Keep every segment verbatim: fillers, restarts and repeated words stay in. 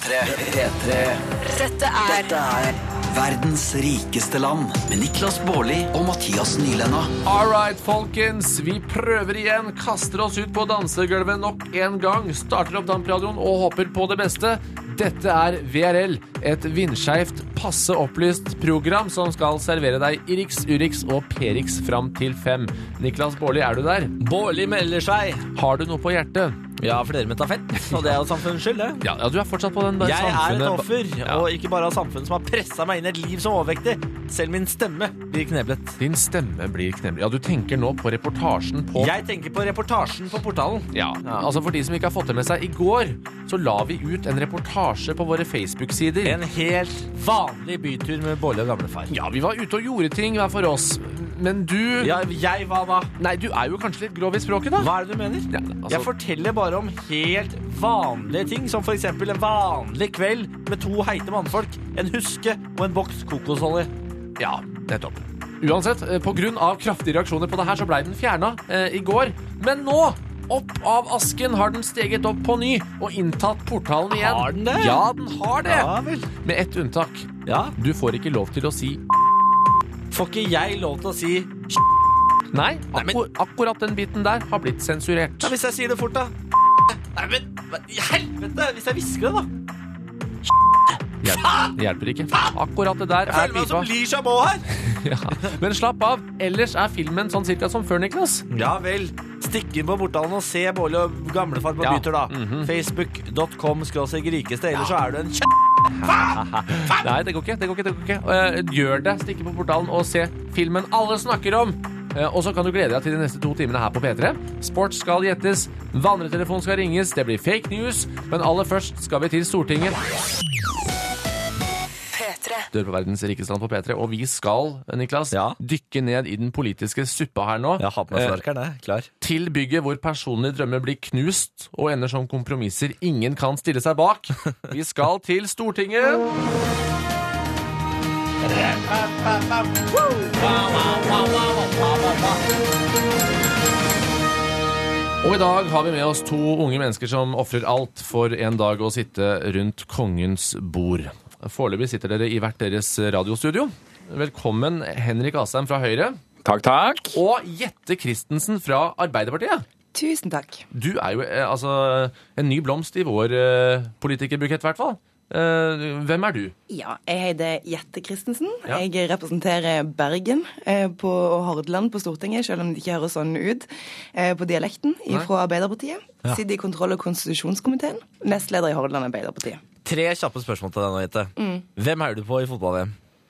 P3. P3. Dette er Dette er verdens rikeste land med Niklas Baarli og Mathias Nylenna. All right, folkens. Vi prøver igjen. Kaster oss ut på dansegulvet nok en gang. Starter opp Dampradioen og håper på det beste. Dette er V R L, et vindskjevt, passe opplyst program som skal servere deg Irix, Urix og Perix fram til fem. Niklas Baarli, er du der? Baarli melder seg. Har du noe på hjertet? Ja, for dere med stafett, og det er jo samfunnets skyld, det. Ja, ja, du er fortsatt på den der Jeg samfunnet. er et offer, Ja. og ikke bare av samfunnet som har presset meg inn i et liv som overvektig. Selv min stemme blir kneblet. Din stemme blir kneblet. Ja, du tenker nå på reportasjen på... Jeg tenker på reportasjen på portalen. Ja, altså for de som ikke har fått det med seg, i går så la vi ut en reportasje på våre Facebook-sider. En helt vanlig bytur med Baarli og gamlefar. Ja, vi var ute og gjorde ting hver for oss, men du... Ja, jeg hva da? Nei, du er jo kanskje litt grov i språket da. Hva er det du mener? Ja, altså... Jeg forteller bare om helt vanlige ting, som for eksempel en vanlig kveld med to heite mannfolk, en huske og en boks kokosolje. Ja, nettopp. Uansett, eh, på grunn av kraftige reaksjoner på det her, så ble den fjernet eh, i går. Men nå, opp av asken, har den steget opp på ny og inntatt portalen igjen. Har den det? Ja, den har det. Ja vel. Med ett unntak. Ja, Du får ikke lov til å si... får ikke jeg lov til å si... Nei, Nei, men- akkur akkurat den biten der har blitt sensurert. Ja, hvis jeg sier det fort da. Nei, men, hva i helvete, hvis jeg visker det da. Hjelper, det hjelper ikke. Akkurat det der Jeg er føler meg pipa. som Lee Chabot her. Ja. Men slapp av, ellers er filmen sånn cirka som før, Niklas. Ja vel, stikk inn på portalen og se Baarli og gamlefar på Ja. bytur da. Mhm. Facebook dot com skråstrek rikeste, ellers så er du en kj... Nei, det går ikke, det går ikke, det går ikke. Eh, Gjør det, stikk inn på portalen og se filmen alle snakker om. Eh, Og så kan du glede deg til de neste to timene her på P tre. Sport skal gjettes, vandretelefon skal ringes, det blir fake news, men aller først skal vi til Stortinget. P3. Du er på verdens rikeste land på P tre, og vi skal, Niklas, Ja. dykke ned i den politiske suppa her nå. Jeg har på meg sverkeren, jeg. Klar. Til bygget hvor personlige drømmer blir knust og ender som kompromisser ingen kan stille seg bak. Vi skal til Stortinget. Og i dag har vi med oss to unge mennesker som offrer alt for en dag å sitte rundt kongens bord. Foreløpig sitter dere i hvert deres radiostudio. Velkommen Henrik Asheim fra Høyre Takk, takk. og Jette Christensen fra Arbeiderpartiet. Tusen takk. Du er jo eh, altså en ny blomst i vår eh, politikerbukett i hvert fall. Eh, hvem er du? Ja, jeg heter Jette Christensen. Ja. Jeg representerer Bergen eh, på, og Hordaland på Stortinget, selv om det ikke høres sånn ut eh, på dialekten fra Arbeiderpartiet. Ja. Sitter i kontroll- og konstitusjonskomiteen. Nestleder i Hordaland Arbeiderpartiet. Tre kjappe spørsmål til deg nå, Jette. Hvem er du på i fotball-V M?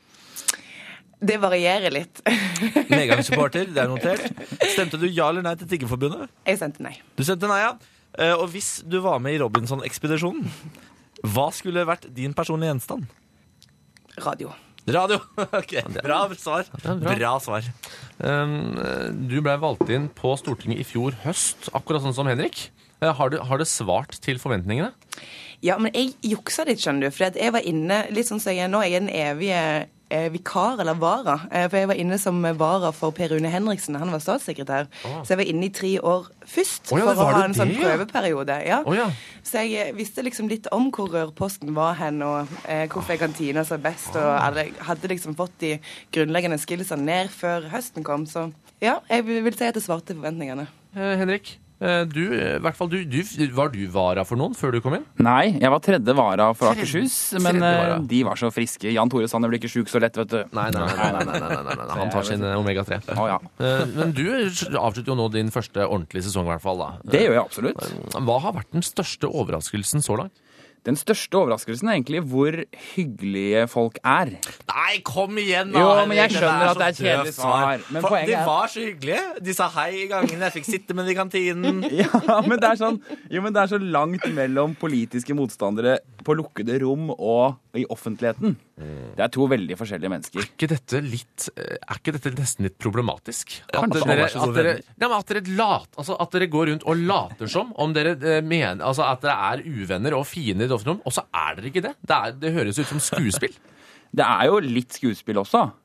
Det varierer litt. Medgangssupporter, det er notert. Stemte du ja eller nei til Tiggerforbundet? Jeg sendte nei. Du stemte nei, ja. Eh, Og hvis du var med i Robinson-ekspedisjonen, hva skulle vært din personlige gjenstand? Radio. Radio. Ok, bra svar. er bra. Bra svar. Um, du ble valgt inn på Stortinget i fjor høst, akkurat sånn som Henrik. Eh, Har du, har det svart til forventningene? Ja, men jeg juksa litt, skjønner du, for at jeg var inne, litt sånn som jeg er nå, jeg er den evige eh, vikar eller vara, eh, for jeg var inne som vara for Per Rune Henriksen, han var statssekretær, så jeg var inne i tre år først, Å ja, for å var ha du en sånn det, ja? prøveperiode, ja. Å ja. Så jeg eh, visste liksom litt om hvor rørposten var hen, og eh, hvorfor jeg kan tine seg best, og hadde, hadde liksom fått de grunnleggende skillsene ned før høsten kom, så ja, jeg vil vil si at det svarte forventningene. Eh, Henrik, eh, du, eh, i hvert fall du, du, var du vara for noen før du kom inn? Nei, jeg var tredje vara for Akershus, men tredje vara. eh, de var så friske. Jan Tore Sanner blir ikke sjuk så lett, vet du. Nei, nei, nei, nei, nei, nei, nei, nei. Han tar sin eh, omega tre. Å ja, Eh, Men du avslutter jo nå din første ordentlige sesong i hvert fall da. det gjør jeg absolutt. Hva har vært den største overraskelsen så langt? Den største overraskelsen er egentlig hvor hyggelige folk er. Nei, kom igjen da. Jo, Henrik. men jeg skjønner Det at det er et så kjedelig døvt svar, men For poenget de er- var så hyggelige. De sa hei i gangen. Jeg fikk sitte med de i kantinen. Ja, men det er sånn, jo, men det er så langt mellom politiske motstandere på lukkede rom og i offentligheten. Det er to veldig forskjellige mennesker. Er ikke dette litt eh, Er ikke dette nesten litt problematisk? At Kanskje. dere, Alle er så gode at dere, venner. ja, men at dere lat, altså at dere går rundt og later som om dere eh, mener, altså at dere er uvenner og fiender i det offentlige rom, og så er dere ikke det. Det, er, det høres ut som skuespill. Det er jo litt skuespill også.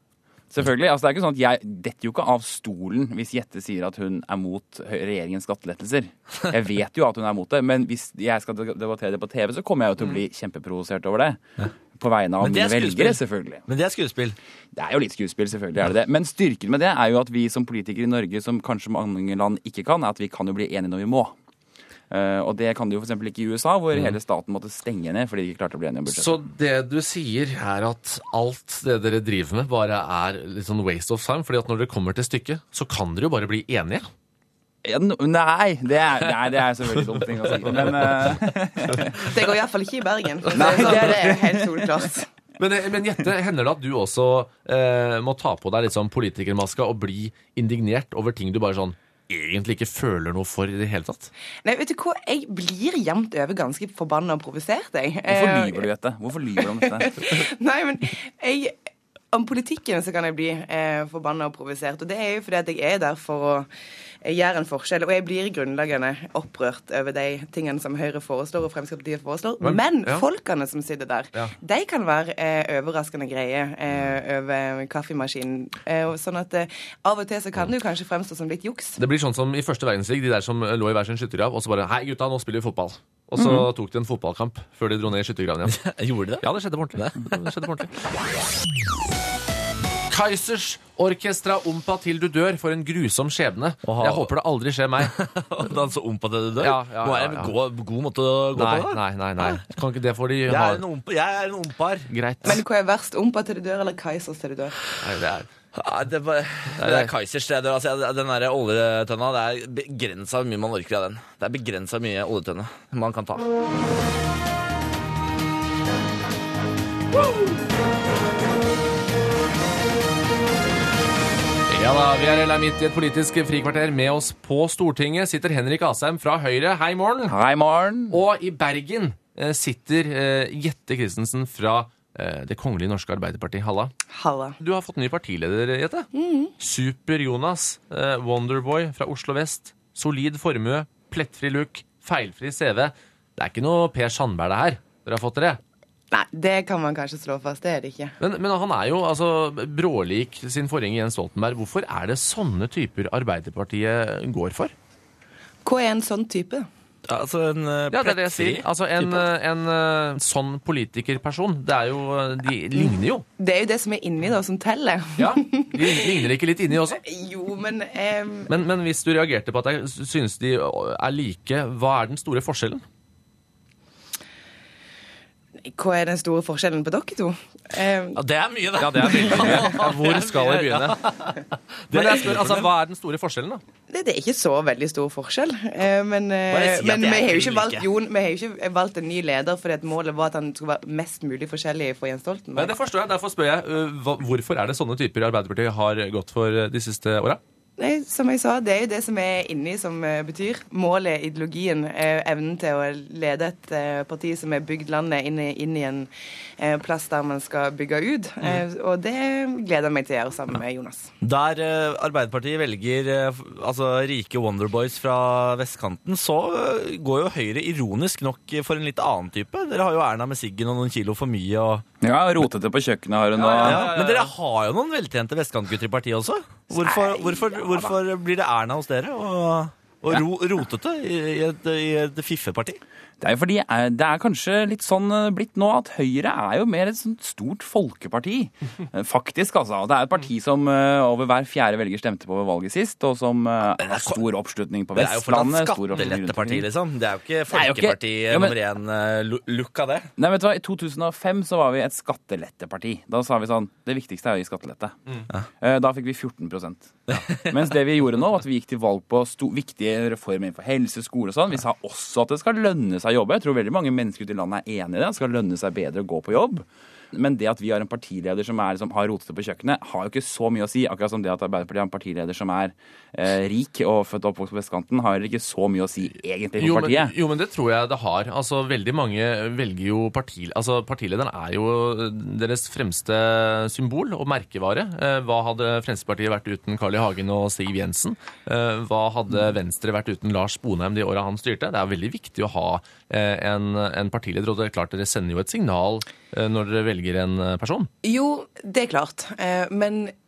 Selvfølgelig. Altså, det er ikke sånn at jeg detter jo ikke av stolen hvis Jette sier at hun er mot regjeringens skattelettelser. Jeg vet jo at hun er mot det, men hvis jeg skal debattere det på T V, så kommer jeg jo til å bli kjempeprovosert over det. På vegne av mine velgere, selvfølgelig. Men det er skuespill. Det er jo litt skuespill, selvfølgelig er det det. Men styrken med det er jo at vi som politikere i Norge, som kanskje mange land ikke kan, er at vi kan jo bli enige når vi må. Uh, og det kan de jo for eksempel ikke i U S A, hvor mm. hele staten måtte stenge ned fordi de ikke klarte å bli enige om budsjettet. Så det du sier er at alt det dere driver med bare er litt sånn waste of time, fordi at når dere kommer til stykket, så kan dere jo bare bli enige? Ja, nei, det er, nei, det er selvfølgelig dumt ting å si. Men, uh... det går i hvert fall ikke i Bergen. Nei, det er det helt solklart. Men, men Jette, hender det at du også eh, må ta på deg litt sånn politikermaska og bli indignert over ting du bare sånn egentlig ikke føler noe for i det hele tatt? Nei, vet du hva? Jeg blir jevnt over ganske forbannet og provosert, jeg. Hvorfor lyver du, Jette? Hvorfor lyver du om dette? Nei, men jeg... Om politikken så kan jeg bli eh, forbannet og provosert, og det er jo fordi at jeg er der for å eh, gjøre en forskjell, og jeg blir grunnleggende opprørt over de tingene som Høyre foreslår og Fremskrittspartiet foreslår, men, men ja. folkene som sitter der, ja. de kan være eh, overraskende greie eh, over kaffemaskinen, eh, sånn at eh, av og til så kan det jo kanskje fremstå som litt juks. Det blir sånn som i første verdenskrig, de der som lå i hver sin skyttergrav, og så bare, hei gutta, nå spiller vi fotball. Og så mm-hmm. tok de en fotballkamp før de dro ned i skyttergraven igjen. Gjorde de det? Ja, det skjedde på ordentlig. Det skjedde på ordentlig. Kaizers orkestra Ompa til du dør for en grusom skjebne. Oha. Jeg håper det aldri skjer meg. Danse Ompa til du dør? Ja, ja, Nå er det en ja, ja. god, god måte å gå nei, på det? Nei, nei, nei. Kan ikke det for de jeg, ha... er en ompa, jeg er en ompar. Greit. Men hva er verst? Ompa til du dør eller Kaizers til du dør? Nei, det er... Ja, det, var, det er Kaizers. Altså, den der oljetønna, det er begrenset mye man orker av den. Det er begrenset mye oljetønne man kan ta. Ja da, vi er midt i et politisk frikvarter. Med oss på Stortinget sitter Henrik Asheim fra Høyre. Hei morgen. Hei morgen. Og i Bergen eh, sitter eh, Jette Christensen fra eh, Det Kongelige Norske Arbeiderparti. Halla. Halla. Du har fått ny partileder, Jette. Mm. Super Jonas, eh, Wonderboy fra Oslo Vest. Solid formue, plettfri look, feilfri C V. Det er ikke noe Per Sandberg det her. Dere har fått dere. Nei, det kan man kanskje slå fast, det er det ikke. Men, men han er jo altså, brålik sin forgjenger Jens Stoltenberg. Hvorfor er det sånne typer Arbeiderpartiet går for? Hva er en sånn type? Ja, altså en uh, ja, det er det jeg sier. Altså en, en, en sånn politikerperson. Det er jo, de ligner jo. Det er jo det som er inni da, som teller. Ja, de ligner ikke litt inni også? Jo, men, um... men... Men hvis du reagerte på at jeg synes de er like, hva er den store forskjellen? Hva er den store forskjellen på dere to? Um, ja, det er mye, det. Ja, det er veldig mye. Ja, hvor skal vi begynne? Men jeg spør, altså, hva er den store forskjellen, da? Det, det er ikke så veldig stor forskjell. Uh, men uh, si men vi har jo ikke valgt Jon, vi har jo ikke valgt en ny leder fordi at målet var at han skulle være mest mulig forskjellig for Jens Stoltenberg. Men det forstår jeg. Derfor spør jeg, uh, hvorfor er det sånne typer Arbeiderpartiet har gått for de siste åra? Nei, som jeg sa, det er jo det som er inni som uh, betyr. Målet, ideologien, uh, evnen til å lede et uh, parti som er bygd landet inn i, inn i en uh, plass der man skal bygge ut. Uh, og det gleder jeg meg til å gjøre sammen med Jonas. Der uh, Arbeiderpartiet velger uh, altså rike Wonderboys fra vestkanten, så uh, går jo Høyre ironisk nok for en litt annen type. Dere har jo Erna med siggen og noen kilo for mye. Og... Ja, rotete på kjøkkenet har hun. Ja, ja, ja, ja. Men dere har jo noen veltjente vestkantgutter i partiet også. Hvorfor, hvorfor, hvorfor blir det Erna hos dere og, og ro, rotete i, i et, i et fiffeparti? Det er jo fordi det er kanskje litt sånn blitt nå at Høyre er jo mer et sånt stort folkeparti. Faktisk, altså. Det er et parti som over hver fjerde velger stemte på ved valget sist, og som har stor oppslutning på Vestlandet. Det er jo fortsatt skatteletteparti, liksom. Det er jo ikke folkeparti jo ikke, ja, men, nummer én look av det. Nei, vet du hva, i to tusen og fem så var vi et skatteletteparti. Da sa vi sånn, det viktigste er å gi skattelette. Mm. Ja. Da fikk vi fjorten prosent. Ja. Mens det vi gjorde nå, at vi gikk til valg på sto, viktige reformer innenfor helse, skole og sånn. Vi sa også at det skal lønne seg jobbe. Jeg tror veldig mange mennesker ute i landet er enig i det. Det skal lønne seg bedre å gå på jobb. Men det at vi har en partileder som, er, som har rotete på kjøkkenet, har jo ikke så mye å si. Akkurat som det at Arbeiderpartiet har en partileder som er eh, rik og født og oppvokst på vestkanten, har ikke så mye å si egentlig for jo, partiet. Men, jo, men det tror jeg det har. Altså, veldig mange velger jo parti... Altså, partilederen er jo deres fremste symbol og merkevare. Eh, hva hadde Fremskrittspartiet vært uten Carl I. Hagen og Siv Jensen? Eh, hva hadde Venstre vært uten Lars Sponheim de årene han styrte? Det er veldig viktig å ha eh, en, en partileder, og det er klart dere sender jo et signal eh, når dere velger en person? Jo, det er klart. Men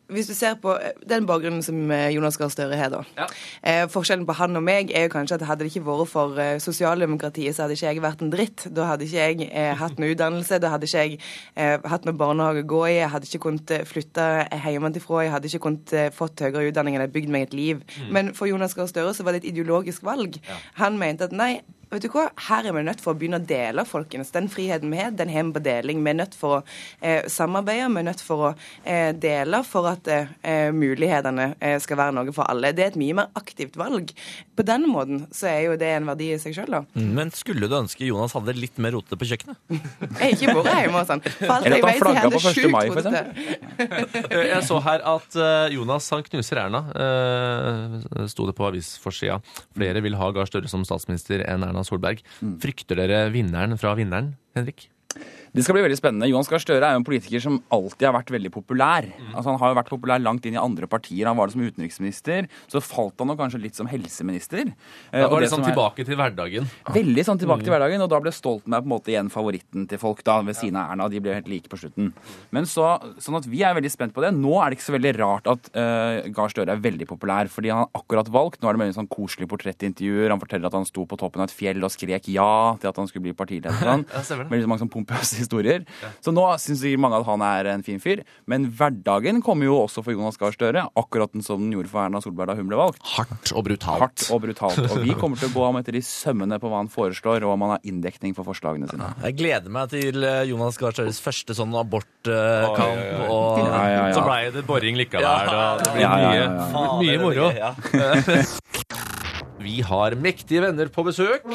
hvis du ser på den bakgrunnen som Jonas Gahr Støre har da. Ja. Eh, forskjellen på han og meg er jo kanskje at hadde det ikke vært for eh, sosialdemokratiet, så hadde ikke jeg vært en dritt. Da hadde ikke jeg eh, hatt noe utdannelse, da hadde ikke jeg eh, hatt noe barnehage å gå i, jeg hadde ikke kunnet flytte hjemmefra, jeg hadde ikke kunnet eh, fått høyere utdanning eller bygd meg et liv. Mm. Men for Jonas Gahr Støre så var det et ideologisk valg. Ja. Han mente at nei, vet du hva, her er vi nødt for å begynne å dele, folkens. Den friheten vi har, den har vi på deling. Vi er nødt for å eh, samarbeide, vi er nødt for å eh, dele for at eh, mulighetene eh, skal være noe for alle. Det er et mye mer aktivt valg. På den måten så er jo det en verdi i seg selv da. Men skulle du ønske Jonas hadde litt mer rotete på kjøkkenet? Jeg er ikke bare hjemme og sånn. For alt Eller jeg at han vet, flagget er på første mai, for eksempel. Jeg så her at uh, Jonas han knuser Erna. Uh, sto det på avisforsida. Flere vil ha Gahr Støre som statsminister enn Erna Solberg. Frykter dere vinneren fra vinneren, Henrik? Det skal bli veldig spennende. Jonas Gahr Støre er jo en politiker som alltid har vært veldig populær. Mm. Altså Han har jo vært populær langt inn i andre partier. Han var det som utenriksminister. Så falt han jo kanskje litt som helseminister. Da var det det sånn er... tilbake til hverdagen. Veldig sånn tilbake mm. til hverdagen, og da ble Stoltenberg på en måte igjen favoritten til folk da, ved siden av Erna. De ble helt like på slutten. Men så, sånn at vi er veldig spent på det. Nå er det ikke så veldig rart at uh, Gahr Støre er veldig populær, fordi han har akkurat valgt. Nå er det veldig sånn koselig portrettintervjuer. Han forteller at han sto på toppen av et fjell og skrek ja til at han skulle bli partileder. Sånn. Veldig mange sånn pompøse historier. Ja. Så nå synes jeg mange at han er en fin fyr. Men hverdagen kommer jo også for Jonas Gahr Støre, akkurat den som den gjorde for Erna Solberg da hun ble valgt. Hardt og brutalt. Hardt og brutalt. Og vi kommer til å gå ham etter de sømmene på hva han foreslår, og om han har inndekning for forslagene sine. Jeg gleder meg til Jonas Gahr Støres første sånn abortkamp, og ja, ja, ja. Så ble det boring likevel. Ja. Det blir ja, ja, ja, ja. mye, mye moro. Ja. Vi har mektige venner på besøk.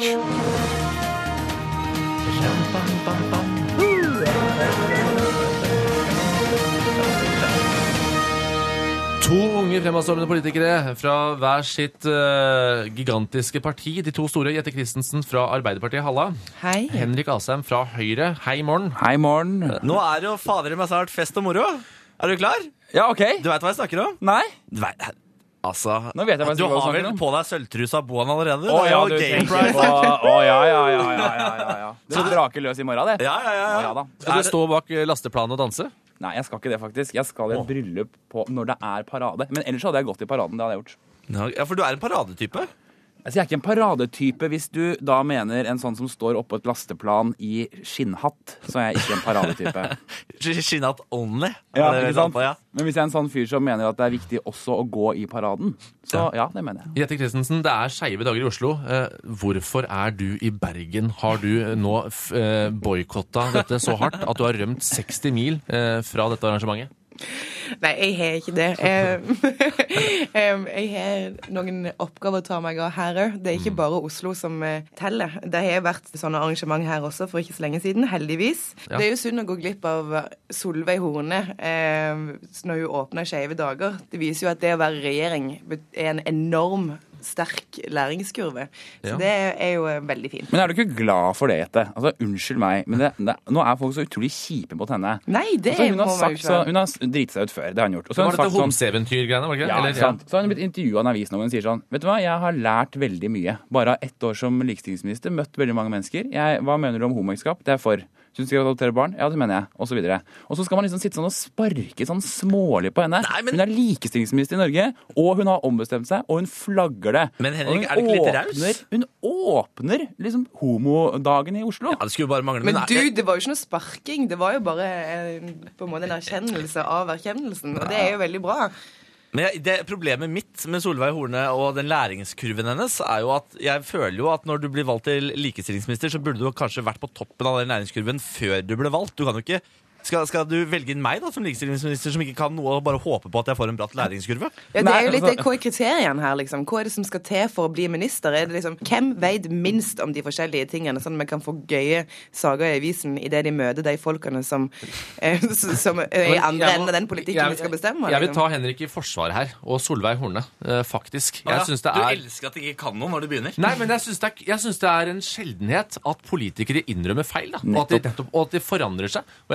To unge fremadstormende politikere fra hver sitt uh, gigantiske parti. De to store, Jette Christensen fra Arbeiderpartiet, halla. Hei. Henrik Asheim fra Høyre, hei morgen. Hei morgen. Nå er det jo fader i meg snart fest og moro. Er du klar? Ja, ok. Du vet hva jeg snakker om? Nei. Du vet... Altså, Nå vet jeg hva du har vel på deg sølvtrusa boen allerede? Å oh, ja, du tenker på Å oh, ja, ja, ja, ja, ja, ja. Det braker løs i morgen, det. Ja, ja, ja, ja. ja da. Skal du stå bak lasteplanen og danse? Nei, jeg skal ikke det faktisk. Jeg skal i et bryllup på når det er parade. Men ellers hadde jeg gått i paraden, det hadde jeg gjort. Ja, for du er en paradetype? Altså, jeg er ikke en paradetype. Hvis du da mener en sånn som står oppå et lasteplan i skinnhatt, så er jeg ikke en paradetype. Skinnhatt only? Ja, ikke sant? Ja. Men hvis jeg er en sånn fyr som mener at det er viktig også å gå i paraden, så ja, det mener jeg. Jette Christensen, det er skeive dager i Oslo. Eh, hvorfor er du i Bergen? Har du nå eh, boykotta dette så hardt at du har rømt seksti mil eh, fra dette arrangementet? Nei, jeg har ikke det. Jeg har noen oppgaver å ta meg av her òg. Det er ikke bare Oslo som teller. Det har vært sånne arrangement her også for ikke så lenge siden, heldigvis. Ja. Det er jo synd å gå glipp av Solveig Horne eh, når hun åpner Skeive dager. Det viser jo at det å være regjering er en enorm sterk læringskurve. Så ja. Det er jo veldig fint. Men er du ikke glad for det, Jette? Altså, unnskyld meg, men det, det, nå er folk så utrolig kjipe mot henne. Nei, det altså, hun må har sagt, så, Hun har dritt seg ut før, det har hun gjort. Og så det var dette sånn, homseeventyr-greiene, var det ikke? Ja, Eller, sant. Så har hun blitt intervjuet av en avis når hun sier sånn, vet du hva, jeg har lært veldig mye. Bare ett år som likestillingsminister, møtt veldig mange mennesker. Jeg, hva mener du om homoekteskap? Det er for. Syns du skal adoptere barn? Ja, det mener jeg. Og så videre. Og så skal man liksom sitte sånn og sparke sånn smålig på henne. Nei, men... Hun er likestillingsminister i Norge, og hun har ombestemt seg, og hun flagger det. Men Henrik, er det ikke litt raus? Hun åpner liksom homodagen i Oslo. Ja, det skulle jo bare mangle. Men, men du, det var jo ikke noe sparking. Det var jo bare en, på en måte en erkjennelse av erkjennelsen, og det er jo veldig bra. Men jeg, det Problemet mitt med Solveig Horne og den læringskurven hennes er jo at jeg føler jo at når du blir valgt til likestillingsminister, så burde du kanskje vært på toppen av den læringskurven før du ble valgt. Du kan jo ikke Skal, skal du velge inn meg da som likestillingsminister som ikke kan noe og bare håpe på at jeg får en bratt læringskurve? Ja, det er jo litt det, hva er kriterien her, liksom? Hva er det som skal til for å bli minister? Er det liksom, hvem vet minst om de forskjellige tingene, sånn at vi kan få gøye sager i avisen i det de møter de folkene som, eh, som er i andre enden av den politikken jeg, vi skal bestemme? Jeg, jeg vil ta Henrik i forsvar her, og Solveig Horne, eh, faktisk. Jeg ja, synes det er... Du elsker at de ikke kan noe når du begynner? Nei, men jeg synes, det er, jeg synes det er en sjeldenhet at politikere innrømmer feil, da, og at, de, og at de forandrer seg. Og jeg skulle ønske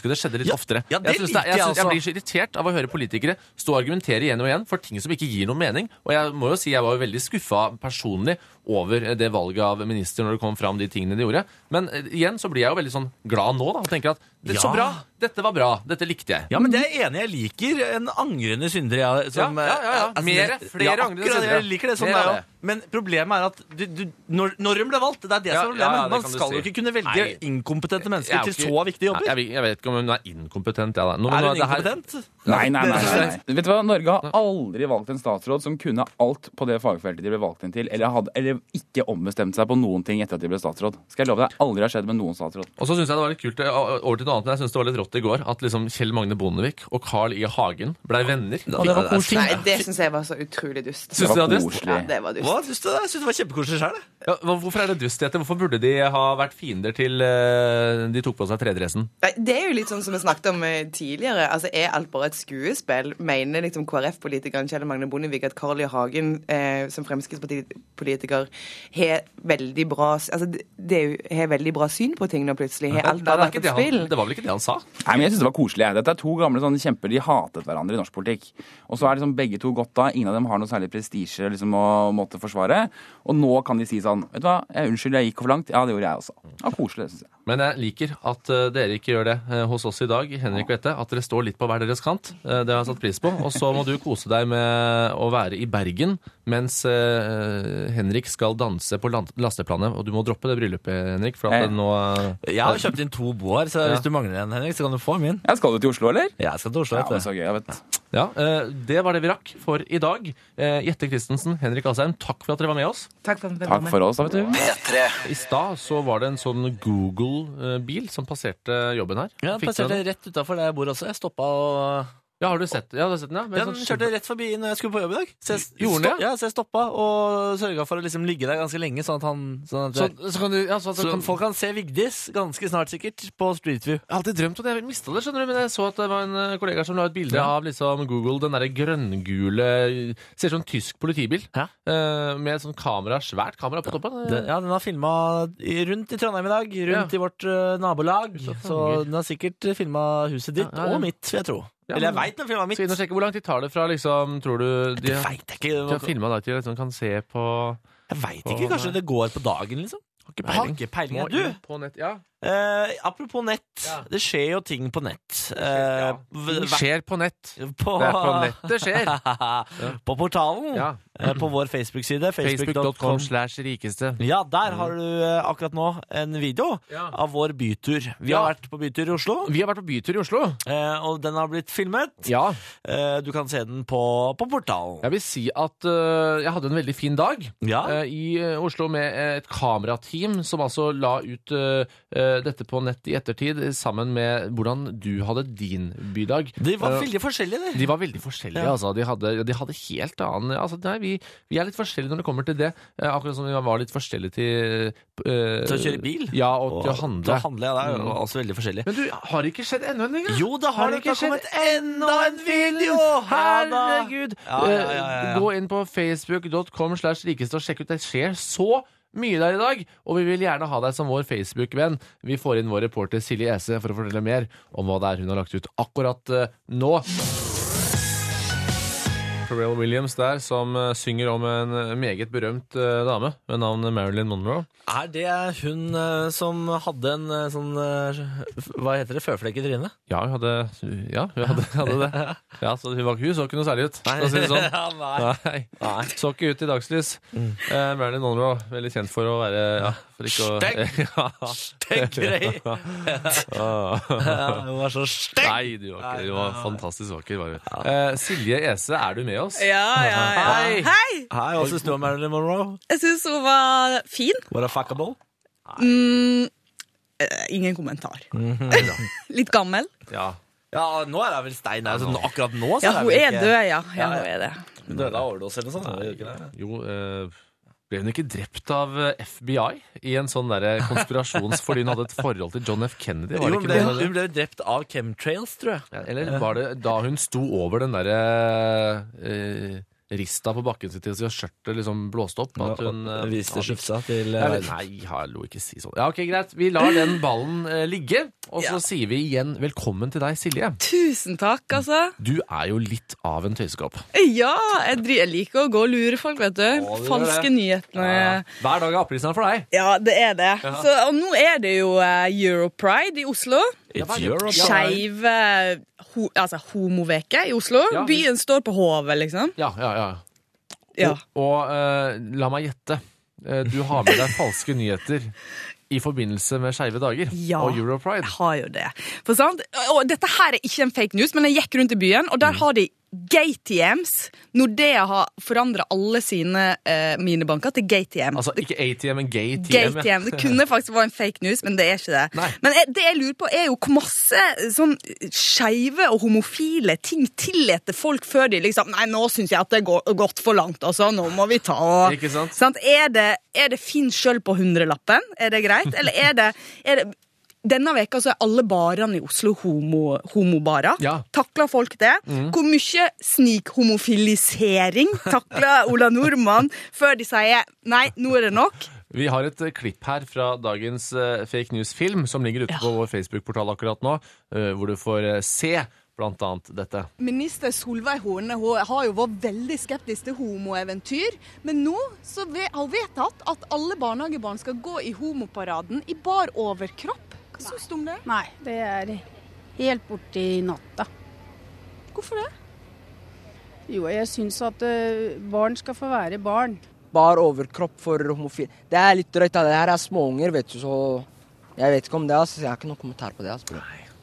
ønske det skjedde litt Ja, oftere. ja, det jeg, synes det, liker jeg, jeg synes, jeg også. blir så irritert av å høre politikere stå og argumentere igjen og igjen for ting som ikke gir noe mening. Og jeg må jo si jeg var jo veldig skuffa personlig over det valget av minister når det kom fram de tingene de gjorde. Men eh, igjen så blir jeg jo veldig sånn glad nå da, og tenker at det er så Ja. bra, dette var bra, dette likte jeg. Ja, men det er jeg enig. Jeg liker en angrende synder. Ja, som, Ja, ja, ja, ja. eh, altså, Mere, det- flere ja, angrende akkurat, syndere. Jeg liker det sånn Mer det av er jo. det. Men problemet er at du, du, når, når de ble valgt, det er det Ja, som er problemet. ja, ja, det Man kan du skal si. jo ikke kunne velge Nei. inkompetente Jeg mennesker er jo til ikke- så viktige jobber. Ja, jeg, jeg vet ikke om hun er inkompetent, jeg da. Nå, Er nå, hun det her- inkompetent? Nei, nei, nei, nei, nei. Vet du hva? Norge har aldri valgt en statsråd som kunne alt på det fagfeltet de ble valgt inn til, eller, hadde, eller ikke ombestemt seg på noen ting etter at de ble statsråd. Skal jeg love deg, aldri har skjedd med noen statsråd. Og så synes jeg det var litt kult, eh, over til noe annet, men jeg synes det var litt rått i går, at liksom Kjell Magne Bondevik og Carl I. Hagen ble venner. Og det var koselig. Nei, det syns jeg var så utrolig dust. Synes du det var dust? koselig. Ja, det var dust. Hva syns du det? Jeg synes det var kjempekoselig selv, det. Ja, hva- hvorfor er det dustigheter? Hvorfor burde de ha vært fiender til eh, de tok på seg tredressen? Nei, det er jo litt sånn som vi snakket om eh, tidligere. Altså, Er alt bare et skuespill? Mener liksom K R F-politikeren Kjell Magne Bondevik at Carl I. Hagen eh, som Fremskrittspartipolitiker har veldig bra altså, det det er jo, har veldig bra syn på ting nå plutselig? Har alt det, bare er vært ikke et det, spill? han, det var vel ikke det han sa? Nei, men jeg synes det var koselig. jeg. Dette er to gamle sånne kjemper. De hatet hverandre i norsk politikk. Og så er liksom begge to godt da. Ingen av dem har noe særlig prestisje liksom, å måtte forsvare. Og nå kan de si sånn, vet du hva, jeg, unnskyld, jeg gikk for langt. Ja, det gjorde jeg også. Ja, koselig, det synes jeg. Men jeg liker at eh, dere ikke gjør det eh, hos oss i dag, Henrik og Ette, at dere står litt på hver deres kant. Eh, det har jeg satt pris på. Og så må du kose deg med å være i Bergen, mens eh, Henrik skal danse på land- lasteplanet. Og du må droppe det bryllupet, Henrik, for at Eh. det nå eh, Jeg har kjøpt inn to boer, så Ja. hvis du mangler en, Henrik, så kan du få min. Ja, skal du til Oslo, eller? Jeg skal til Oslo, Ja, men vet du. så gøy, jeg vet. Ja, eh, det var det vi rakk for i dag. Eh, Jette Christensen, Henrik Asheim, takk for at dere var med oss. Takk for at vi var Takk med. for oss, da, vet du. P tre. I stad så var det en sånn Google-bil som passerte jobben her. Ja, Fikk passerte du den? rett utenfor der jeg bor også. Jeg stoppa og Ja, har du sett, ja, du har sett den? Ja, Men ja, sånn Den kjørte rett forbi når jeg skulle på jobb i dag. Så jeg, Gjorde den det? ja, så jeg stoppa og sørga for å liksom ligge der ganske lenge, sånn at han sånn at Så, jeg, så kan du, ja, så, at du så kan, folk kan se Vigdis ganske snart sikkert på Street View. Jeg har alltid drømt om det. Jeg mista det, skjønner du. Men jeg så at det var en eh, kollega som la ut bilde Ja. av liksom Google, den derre grønngule Ser ut som en tysk politibil. Ja. eh, med et sånt kamera, svært kamera på toppen. Den, ja, den har filma rundt i Trondheim i dag, rundt Ja. i vårt uh, nabolag. Så Så fanger. den har sikkert filma huset ditt Ja, ja, ja. og mitt, vil jeg tro. Ja, Eller jeg men- veit den filma mitt. Skal inn og sjekke hvor lang tid tar det fra liksom Tror du de Det har, veit jeg de har ikke. filma deg til at man kan se på Jeg veit ikke. Å, Kanskje nei. det går på dagen, liksom? Har ikke Har peiling. ikke peiling. Må Du, inn på nett. Ja. eh, apropos nett. Ja. Det skjer jo ting på nett. Eh, ja. v- Det skjer på nett. På, Det er på nett det skjer. På portalen. Ja. eh, På vår Facebook-side. Facebook dot com slash rikeste. Ja, der har du eh, akkurat nå en video Ja. av vår bytur. Vi Ja. har vært på bytur i Oslo, Vi har vært på bytur i Oslo. eh, og den har blitt filmet. Ja. Eh, du kan se den på, på portalen. Jeg vil si at øh, jeg hadde en veldig fin dag Ja. øh, i øh, Oslo med et kamerateam som altså la ut øh, øh, dette på nett i ettertid sammen med hvordan du hadde din bydag. De var Eh, veldig forskjellige, de. De var veldig forskjellige, Ja. altså. De hadde, de hadde helt annen altså, nei, vi, vi er litt forskjellige når det kommer til det. Eh, akkurat som vi var litt forskjellige til øh, Til å kjøre bil? Ja, og, til å handle. Til å handle, ja, det er jo Mm. også veldig forskjellig. Men du, har det ikke skjedd ennå en gang? Jo, det har, Har det det ikke ikke kommet skjedd enda en video! Ja da. Herregud! Ja, ja, ja, ja, ja. Eh, Gå inn på facebook dot com slash rikeste og sjekk ut. Det skjer så mye der i dag, og vi vil gjerne ha deg som vår Facebook-venn. Vi får inn vår reporter Silje Ese for å fortelle mer om hva det er hun har lagt ut akkurat eh, nå. Pharrell Williams der, som eh, synger om en eh, meget berømt eh, dame ved navn Marilyn Monroe. Er det hun eh, som hadde en eh, sånn eh, Hva heter det? Føflekk i trynet? Ja, hun hadde, ja, hun hadde, hadde det. Ja, så hun, var, hun så ikke noe særlig ut. For å si det sånn. Ja, nei. Nei. Nei. Så ikke ut i dagslys. Eh, Marilyn Monroe, veldig kjent for å være ja, for ikke å, Stygg. ja. Stygg grei. Ja, hun var så stygg! Nei, du var, ikke, du var fantastisk vakker. Var du. Eh, Silje Ese, er du med oss? Ja, ja, ja. Hei. Hei! Hei, hva syns du om Marilyn Monroe? Jeg syns hun var fin. Var det fuckable? Mm, eh, ingen kommentar. Litt gammel. Ja. Ja, nå er hun vel stein. Altså, nå- akkurat nå så Ja, hun hun er ikke- død, ja. Ja, Ja, hun ja. er det. Hun døde av overdose eller noe sånt. Nei, ikke det. Jo, eh, ble hun ikke drept av eh, F B I i en sånn der konspirasjons... fordi hun hadde et forhold til John F. Kennedy? Var Jo, det hun ikke ble, det? hun ble drept av chemtrails, tror jeg. Ja, eller var det da hun sto over den derre eh, rista på bakken sitt til å skjørtet liksom blåst opp. At hun eh, Viste skjufsa til jeg vet, Nei, hallo, ikke si sånn. Ja, ok, greit. Vi lar den ballen eh, ligge, og så Ja. sier vi igjen velkommen til deg, Silje. Tusen takk, altså. Du er jo litt av en tøysekopp. Ja, jeg, dri- jeg liker å gå og lure folk, vet du. Å, du gjør Falske det. nyhetene. Hver dag er aprilsnaren for deg. Ja, det er det. Så, og nå er det jo uh, Europride i Oslo. It's Europe. Skeive ho, altså, homoveke i Oslo. Ja. Byen står på hovet, liksom. Ja, ja, ja. Ja. Og, og eh, la meg gjette. Eh, du har med deg falske nyheter i forbindelse med Skeive dager Ja. og Europride. Jeg har jo det. For sant? Og dette her er ikke en fake news, men jeg gikk rundt i byen, og der har de Gay T Ms. Nordea har forandret alle sine uh, minibanker til Gay T M. Altså ikke A T M, men Gay T M. Gay T M. Det kunne faktisk være en fake news, men det er ikke det. Nei. Men jeg, det jeg lurer på er jo hvor masse sånn skeive og homofile ting tillater folk før de liksom Nei, nå syns jeg at det går gått for langt, altså. Nå må vi ta og Ikke sant? Sant? Er det, er det Finn sjøl på hundrelappen? Er det greit? Eller er det, er det Denne veka så er alle barene i Oslo homo, homobarer. Ja. Takler folk det? Hvor mye snikhomofilisering takler Ola Nordmann før de sier nei, nå er det nok? Vi har et eh, klipp her fra dagens eh, fake news-film som ligger ute på vår Facebook-portal akkurat nå, eh, hvor du får eh, se blant annet dette. Minister Solveig Horne hun har jo vært veldig skeptisk til homoeventyr, men nå så ve- har hun vedtatt at alle barnehagebarn skal gå i homoparaden i bar overkropp. Hva syns du om det? Nei, det er helt borti natta. Hvorfor det? Jo, jeg syns at eh, barn skal få være barn. Bar overkropp for homofil. Det er litt drøyt. Det her er småunger, vet du, så jeg vet ikke om det. Altså. Jeg har ikke noen kommentar på det. Altså.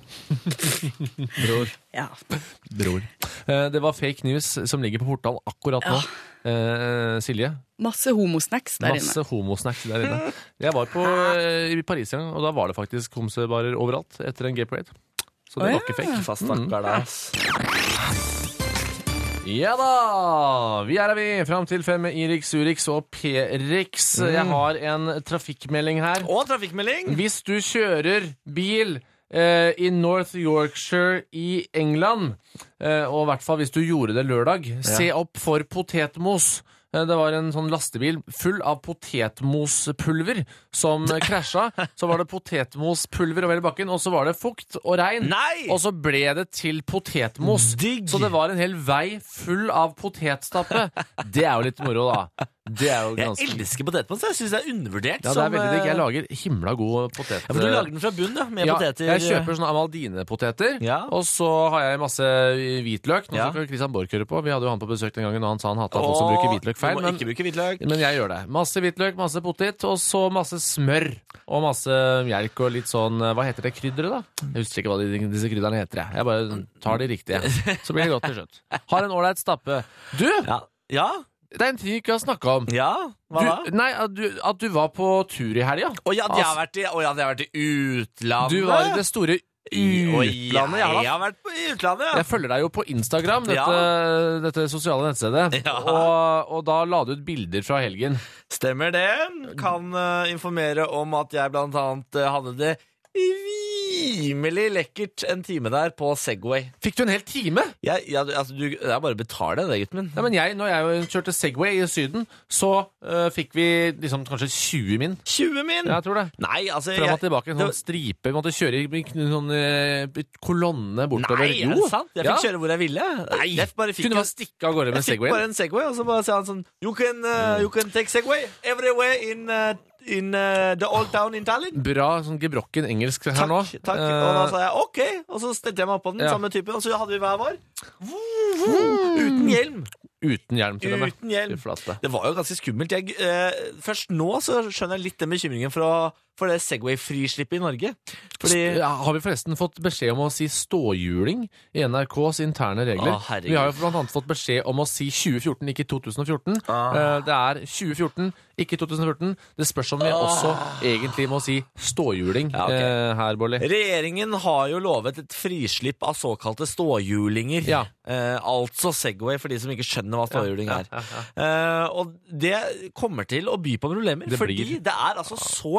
Bror. Ja. Bror. Eh, det var fake news som ligger på portal akkurat nå. Eh, Silje, Masse homosnacks der inne. masse homosnacks der inne. Jeg var på, eh, i Paris en gang, og da var det faktisk homsebarer overalt etter en gay parade. Så det Å, var ikke fake. Fast stakkar deg, ass. Ja da! Vi er her, vi. Fram til fem med Irix, Urix og P-Rix. Jeg har en trafikkmelding her. Og trafikkmelding! Hvis du kjører bil eh, i North Yorkshire i England, eh, og i hvert fall hvis du gjorde det lørdag, se opp for potetmos. Eh, Det var en sånn lastebil full av potetmospulver som krasja. Så var det potetmospulver over hele bakken, og så var det fukt og regn. Nei! Og så ble det til potetmos. Digg! Så det var en hel vei full av potetstappe. Det er jo litt moro, da. Det er jo Jeg ganske... elsker potetmos. Jeg syns det er undervurdert. Ja, det er som, veldig digg. Jeg eh, lager himla god potet. ja, for du lager den fra bunn, ja, med Ja, poteter. jeg kjøper sånne Amaldine-poteter, Ja. og så har jeg masse hvitløk. Nå Ja. skal Christian Borch høre på. Vi hadde jo han på besøk den gangen, og han sa han hatet folk som Åh, bruker hvitløk feil. Du må Men, ikke bruke hvitløk. men jeg gjør det. Masse hvitløk, masse potet, og så masse smør. Og masse melk og litt sånn, hva heter det krydderet da? Jeg husker ikke hva de, disse krydderne heter. Jeg, jeg bare tar de riktige. Så blir det godt til slutt. Har en ålreit stappe. Du, Ja. ja? det er en ting vi ikke har snakket om. Ja? Hva da? Du, nei, at du, at du var på tur i helga. Å ja, jeg har vært i, å, ja, jeg har vært i utlandet. Du var i det store utlandet. Jeg Jeg, har vært på, i utlandet, ja. jeg følger deg jo på Instagram, dette, dette sosiale nettstedet. Ja. Og, og da la du ut bilder fra helgen. Stemmer det. Kan eh, informere om at jeg blant annet eh, hadde det rimelig lekkert en time der på Segway. Fikk du en hel time? Jeg, ja, du- altså, du, det er bare å betale det, gutten min. Ja, men jeg, når jeg kjørte Segway i Syden, så øh, fikk vi liksom kanskje tjue min. tjue min! Ja, jeg tror det. Nei, altså Fram og jeg, tilbake, en det- sånn stripe. Vi måtte kjøre i en sånn øh, kolonne bortover. Nei, er det sant? Jeg fikk kjøre hvor jeg ville. Nei, jeg bare fikk kunne en- bare stikke av gårde med Jeg fikk Segway. bare en Segway, og så bare sa han sånn You can, uh, you can take Segway everywhere in, uh, in uh, the old town in Tallinn. Bra sånn gebrokken engelsk her Takk, nå. takk. Eh, Og da sa jeg ok, og så stelte jeg meg opp på den Ja. samme typen, og så hadde vi hver vår. Uten hjelm. Uten hjelm til og med. Uten hjelm. Fy flate. Det var jo ganske skummelt. Jeg, eh, først nå så skjønner jeg litt den bekymringen for, å, for det Segway-frislippet i Norge. Fordi Ja, har vi forresten fått beskjed om å si ståhjuling i N R K's interne regler? Å, herregud. Vi har jo blant annet fått beskjed om å si tjue fjorten, ikke to tusen fjorten. Ah. Eh, Det er tjue fjorten, ikke to tusen fjorten. Det spørs om vi også egentlig må si ståhjuling Ja, ok. eh, her, Bårli. regjeringen har jo lovet et frislipp av såkalte ståhjulinger. Ja. Eh, altså Segway, for de som ikke skjønner hva ståhjuling er. Eh, og det kommer til å by på problemer, Det fordi blir. det er altså så lett å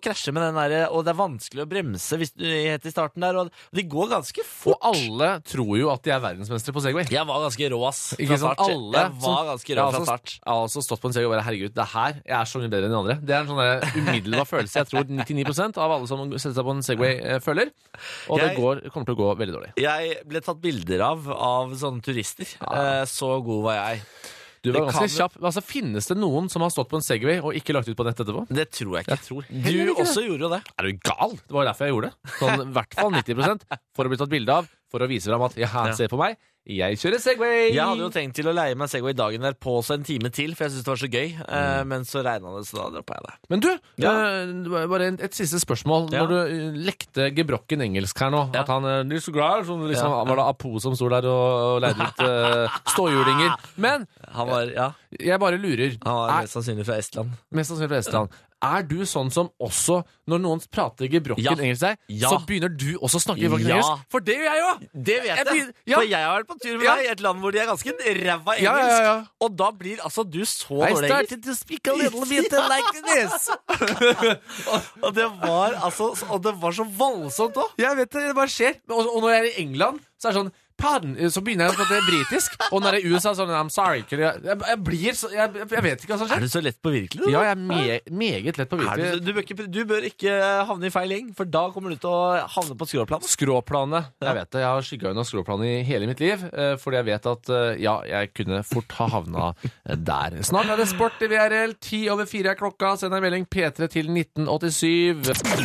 krasje med den der, og det er vanskelig å bremse hvis du helt i starten der, og de går ganske fort. Og alle tror jo at de er verdensmestere på Segway. Jeg var ganske rå, ass. Ikke sant? Alle jeg var ganske rå fra start. Jeg har også stått på en Segway og bare, herregud, det her, jeg er så mye bedre enn de andre. Det er en sånn der umiddelbar følelse. Jeg tror nittini prosent av alle som setter seg på en Segway eh, føler, og jeg, det går, kommer til å gå veldig dårlig. Jeg ble tatt bilder av av sånne turister. Ja. Så god var jeg. Du var ganske kjapp. Altså, finnes det noen som har stått på en Segway og ikke lagt ut på nett etterpå? Det tror jeg ikke. Jeg tror du ikke også det. Gjorde jo det. Er du gal? Det var derfor jeg gjorde det. Sånn, i hvert fall nitti prosent for å bli tatt bilde av, for å vise frem at ja, se på meg, jeg kjører Segway. Jeg hadde jo tenkt til å leie meg Segway dagen der på så en time til, for jeg synes det var så gøy, mm. uh, men så regnet det, så da droppet jeg det. Men du, ja. uh, bare et, et siste spørsmål. Ja. Når du lekte gebrokken engelsk her nå, ja. At han uh, liksom, liksom, ja. Var det Apo som stod der og, og leide ut uh, ståhjulinger. Men han var, ja. Jeg bare lurer. Han var mest sannsynlig fra Estland. Mest sannsynlig fra Estland. Er du sånn som også, når noen prater gebrokken ja. Engelsk der, ja. Så begynner du også å snakke gebrokken ja. Engelsk? For det gjør jeg jo! Det vet jeg. jeg ja. For jeg har vært på tur med ja. Deg i et land hvor de er ganske ræva engelsk. Ja, ja, ja. Og da blir altså du så dårlig. I started to speak a little bit like this. og, og det var altså, og det var så voldsomt også. Jeg vet det, det bare skjer. Og, og når jeg er i England, så er det sånn, pardon, så begynner jeg å prate britisk. Og når jeg er i U S A, sånn, I'm sorry. Jeg, jeg, jeg blir så, jeg, jeg vet ikke hva som skjer. Er du så lett på virkelig? Da? Ja, jeg er me, meget lett på virkelig. Du, du, bør ikke, du bør ikke havne i feil gjeng, for da kommer du til å havne på skråplanet. Skråplanet, jeg vet det. Jeg har skygget unna skråplanet i hele mitt liv, fordi jeg vet at, ja, jeg kunne fort ha havna der. Snart er det sport i V R L. Ti over fire er klokka. Send en melding P tre til nitten åttisyv.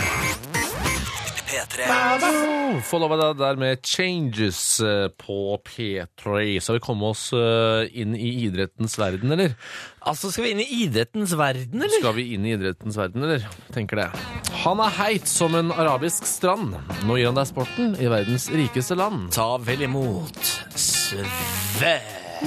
P tre. Få lov av det der med Changes på P tre. Så vi kommer oss inn i idrettens verden, eller? Altså, skal vi inn i idrettens verden, eller? Skal vi inn i idrettens verden, eller? Tenker det. Han er heit som en arabisk strand. Nå gir han deg sporten i verdens rikeste land. Ta vel imot Sve.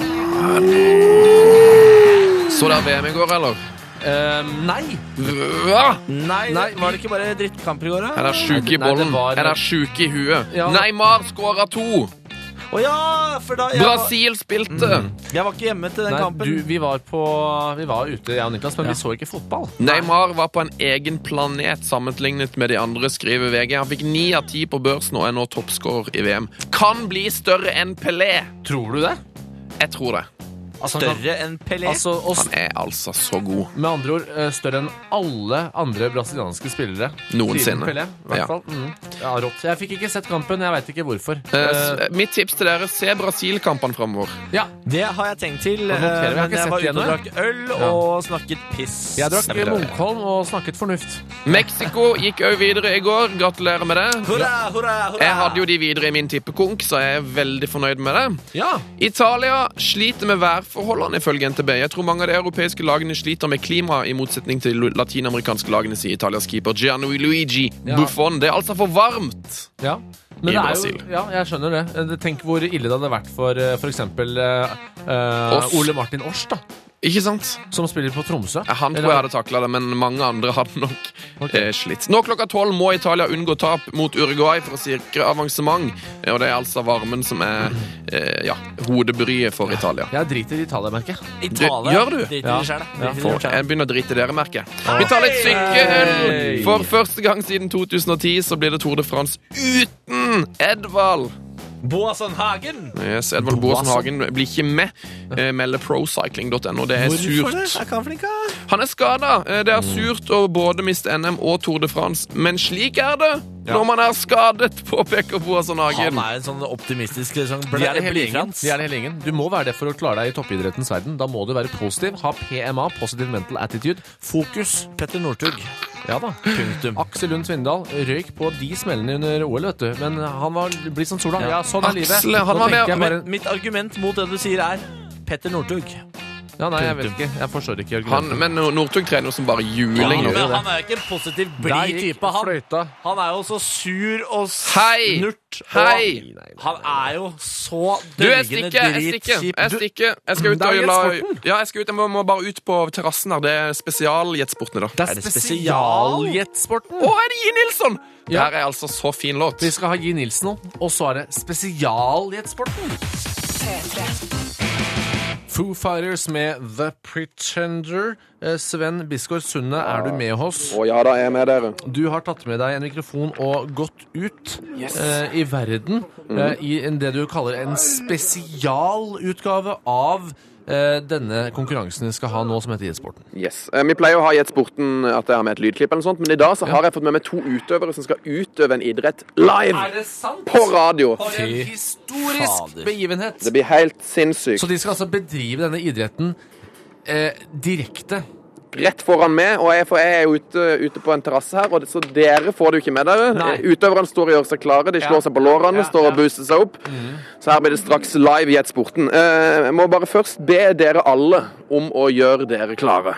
Så det er V M i går, eller? Uh, nei. Hva? Nei, nei, var det ikke bare drittkamper i går da? Er det sjuk i bollen? Var... Er det sjuk i huet? Ja. Neymar skåret to. Å ja, for da Brasil var... spilte. Mm. Jeg var ikke hjemme til den nei, kampen. Du, vi var på Vi var ute, jeg og Niklas, men ja. Vi så ikke fotball. Neymar var på en egen planet sammenlignet med de andre, skriver V G. Han fikk ni av ti på børsen og er nå toppskårer i V M. Kan bli større enn Pelé. Tror du det? Jeg tror det. Altså, større enn Pelé. Altså, han er altså så god. Med andre ord, større enn alle andre brasilianske spillere. Noensinne. Pelé, i hvert fall. Ja. Mm. Ja, rått. Jeg fikk ikke sett kampen, jeg vet ikke hvorfor. Uh, mitt tips til dere, se Brasil-kampene fremover. Ja, det har jeg tenkt til. Uh, jeg men jeg var ute og drakk øl ja. Og snakket piss. Jeg drakk Munkholm og snakket fornuft. Mexico gikk også videre i går. Gratulerer med det. Hurra, hurra, hurra. Jeg hadde jo de videre i min tippekonk, så jeg er veldig fornøyd med det. Ja. Italia sliter med vær forholdene ifølge N T B. Jeg tror mange av de europeiske lagene sliter med klima, i motsetning til de latinamerikanske lagene, sier Italias keeper Gianluigi ja. Buffon. Det er altså for varmt ja. Men det er jo, ja, jeg skjønner det. Tenk hvor ille det hadde vært for for eksempel uh, uh, Ole Martin Års da. Ikke sant? Som spiller på Tromsø. Han tror jeg hadde taklet det, men mange andre hadde nok okay. eh, slitt. Nå klokka tolv må Italia unngå tap mot Uruguay for å sikre avansement. Og det er altså varmen som er eh, ja, hodebryet for Italia. Jeg driter i Italia-merket. Italia? Gjør du? Driter ja. Selv, ja. For, jeg begynner å drite i dere merket. Oh. Vi tar litt sykkel! For første gang siden to tusen og ti så blir det Tour de France uten Edvald. Boasson Hagen. Yes, Edvald Boasson Hagen blir ikke med. Eh, melder procycling punktum no. Det er Hvorfor surt. Det? Er han flink, han er skadet. Det er surt å både miste N M og Tour de France. Men slik er det ja. Når man er skadet, påpeker Boasson Hagen. Han er en sånn optimistisk sånn De er det hele gjengen. De er det hele gjengen. Du må være det for å klare deg i toppidrettens verden. Da må du være positiv. Ha P M A, Positive Mental Attitude. Fokus. Petter Northug. Ja da. Punktum. Aksel Lund Svindal røyk på de smellene under O L, vet du. Men han var blitt sånn sola. Ja, sånn er livet. Aksel, han var med. Bare... Mitt argument mot det du sier er Petter Northug. Ja, nei, jeg vet ikke. Jeg forstår ikke argumentet. Han, men Northug trener jo som bare juling. Ja, men han er jo ikke en positiv, blid type. Han, han er jo så sur og snurt. Hei! Han er jo så dølgende dritkjip. Jeg stikker. Jeg skal ut og la... Ja, jeg skal ut. Jeg må, må bare ut på terrassen her. Det er spesialjetsporten i dag. Det er spesialjetsporten? Å, er det Gi Nilsson? Ja. Det her er altså så fin låt. Vi skal ha Gi Nilsson nå, og så er det spesialjetsporten. Foo Fighters med The Pretender. Sven Bisgaard Sunde, er du med oss? Å ja, da er jeg med dere. Du har tatt med deg en mikrofon og gått ut yes. eh, i verden mm. eh, i en, det du kaller en spesialutgave av eh, denne konkurransen vi skal ha nå, som heter Gjettsporten. Yes. Eh, vi pleier å ha Gjettsporten at jeg har med et lydklipp eller noe sånt, men i dag så har ja. jeg fått med meg to utøvere som skal utøve en idrett live er det sant? På radio. For en historisk Fader. begivenhet. Det blir helt sinnssykt. Så de skal altså bedrive denne idretten Eh, direkte rett foran meg, og jeg, for jeg er jo ute, ute på en terrasse her, og det, så dere får det jo ikke med dere. Nei. Utøverne står og gjør seg klare, de slår ja. seg på lårene, ja, ja, står og booster seg opp. Mm. Så her blir det straks live i Gjettsporten. Eh, jeg må bare først be dere alle om å gjøre dere klare.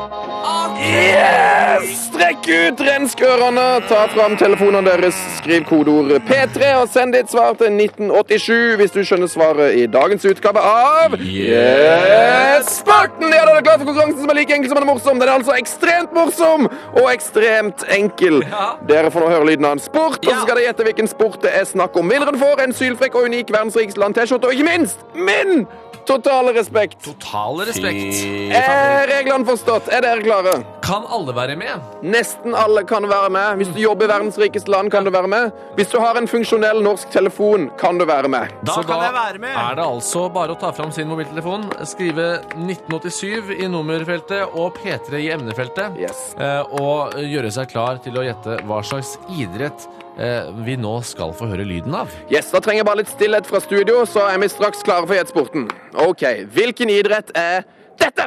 Yes! Strekk ut renskørene, ta fram telefonene deres, skriv kodeord P tre og send ditt svar til nitten åttisju hvis du skjønner svaret i dagens utgave av Gjettsporten! Ja, da er det klart for konkurransen som er like enkel som den er morsom. Den er altså ekstremt morsom og ekstremt enkel. Ja. Dere får nå høre lyden av en sport, og så skal dere gjette hvilken sport det er snakk om. Vinneren får en sylfrekk og unik verdensrikeste land T-skjorte, og ikke minst min totale respekt. Totale respekt. Er reglene forstått? Er dere klare? Kan alle være med? Nesten alle kan være med. Hvis du jobber i verdens rikeste land, kan du være med. Hvis du har en funksjonell norsk telefon, kan du være med. Da Så kan da jeg være med. Er det altså bare å ta fram sin mobiltelefon, skrive nitten åttisju i nummerfeltet og P tre i emnefeltet, yes. og gjøre seg klar til å gjette hva slags idrett vi nå skal få høre lyden av. Yes, da trenger jeg bare litt stillhet fra studio, så er vi straks klare for Gjettsporten. Ok, hvilken idrett er dette?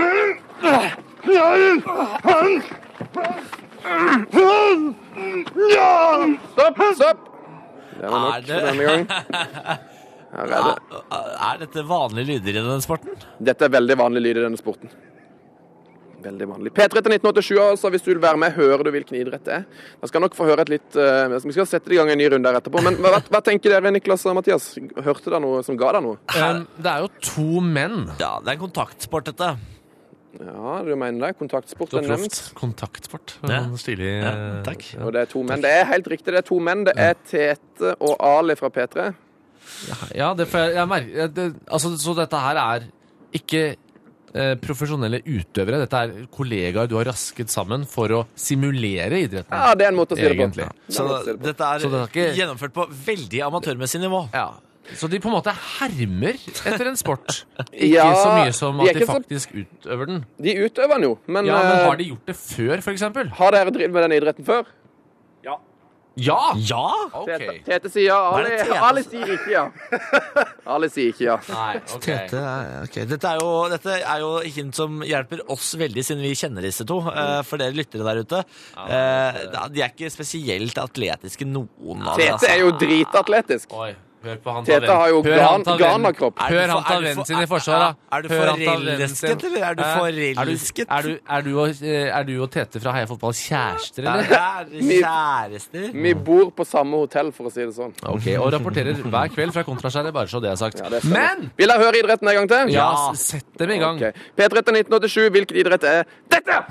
Stopp, stopp! Det var nok for denne gang. Her er det. Er dette vanlige lyder i denne sporten? Dette er veldig vanlige lyder i denne sporten. Veldig vanlig. P tre til nitten åttisju, altså, hvis du vil være med, hører du hvilken idrett det er. Da skal nok få høre et litt, uh, vi skal sette det i gang en ny runde her etterpå. Men hva, hva tenker dere, Niklas og Mathias? Hørte dere noe som ga deg noe? Um, det er jo to menn. Ja, det er en kontaktsport, dette. Ja, du mener det. Kontaktsport er nevnt. Kontaktsport. Ja. Stilig. Ja, takk. Og det er to menn. Det er helt riktig, det er to menn. Det er Tete og Ali fra P tre. Ja, ja det får jeg, jeg merker. Det, altså, så dette her er ikke profesjonelle utøvere. Dette er kollegaer du har rasket sammen for å simulere idretten. Ja, det er en måte å si det på. Egentlig. Så dette er, så det er ikke... gjennomført på veldig amatørmessig nivå. Ja. Så de på en måte hermer etter en sport. Ikke ja, så mye som at de, de faktisk så... utøver den. De utøver den jo, men... Ja, men har de gjort det før, for eksempel? Har dere drevet med den idretten før? Ja. Ja? Ja? Okay. Tete sier ja. Ali, Ali sier ikke ja. Ali sier ikke ja. Nei, ok. Tete, okay. Dette er jo, dette er jo hint som hjelper oss veldig, siden vi kjenner disse to. Uh, for dere lyttere der ute. Uh, de er ikke spesielt atletiske, noen av dem. Tete er jo dritatletisk. Oi. Hør på han Tete har jo Ghana-kropp. Hør han ta vennen sin i forsvaret. Er du forelsket, eller er du forelsket? Er du, er, du og, er du og Tete fra Heia Fotball kjærester, eller? Er det kjærester? Vi, vi bor på samme hotell, for å si det sånn. Ok, og rapporterer hver kveld fra Kontraskjæret, bare så det er sagt. Ja, det er Men! Vil jeg høre idretten en gang til? Ja, sett dem i gang. Okay. P tre til nitten åttisju, hvilken idrett er dette?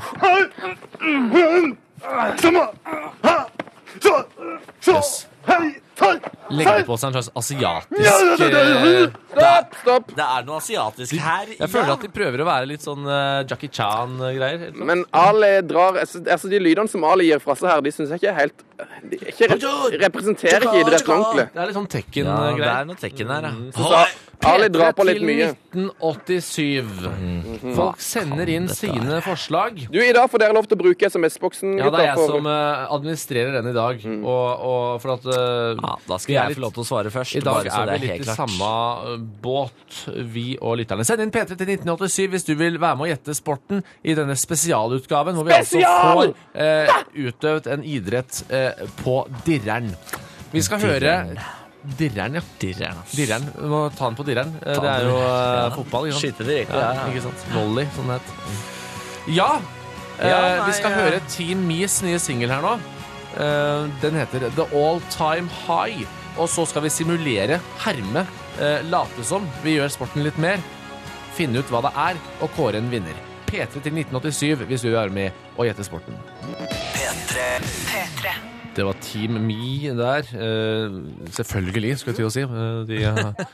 Yes. Legger på seg en slags asiatisk Stopp, stopp. Det er noe asiatisk her. Jeg føler at de prøver å være litt sånn uh, Jackie Chan-greier. Men Ali drar altså de lydene som Ali gir fra seg her, de synes jeg ikke er helt de ikke re representerer ikke idretten ordentlig. Det er litt sånn Tekken-greier. Ja, det er noe Tekken her, ja. Mm. Så Ali drar på litt mye. nitten åttisju. Folk sender inn sine forslag. Du, i dag får dere lov til å bruke S M S-boksen. Ja, det er jeg for... som uh, administrerer den i dag. Mm. Og, og for at uh, ja, da skal jeg få lov til å svare først. I dag er vi litt i samme båt, vi og lytterne. Send inn P tre til nitten åttisju hvis du vil være med å gjette sporten i denne spesialutgaven, hvor vi altså får uh, utøvd en idrett uh, på dirreren. Vi skal dirreren. høre Dirreren, ja. Dirreren. Dirreren. Vi må ta den på dirreren. Ta det er jo uh, ja. fotball, ikke sant? Skyte direkte, ja, ja. Ikke sant? Volley, sånn det heter. Ja, uh, ja nei, vi skal ja. høre Team Mies nye single her nå. Uh, den heter The All Time High. Og så skal vi simulere, herme, uh, late som vi gjør sporten litt mer, finne ut hva det er, og kåre en vinner. P tre til nitten åttisju hvis du er med og gjetter sporten. P tre. P tre. Det var Team Me der. Uh, selvfølgelig, skulle jeg til å si. Uh, de, uh,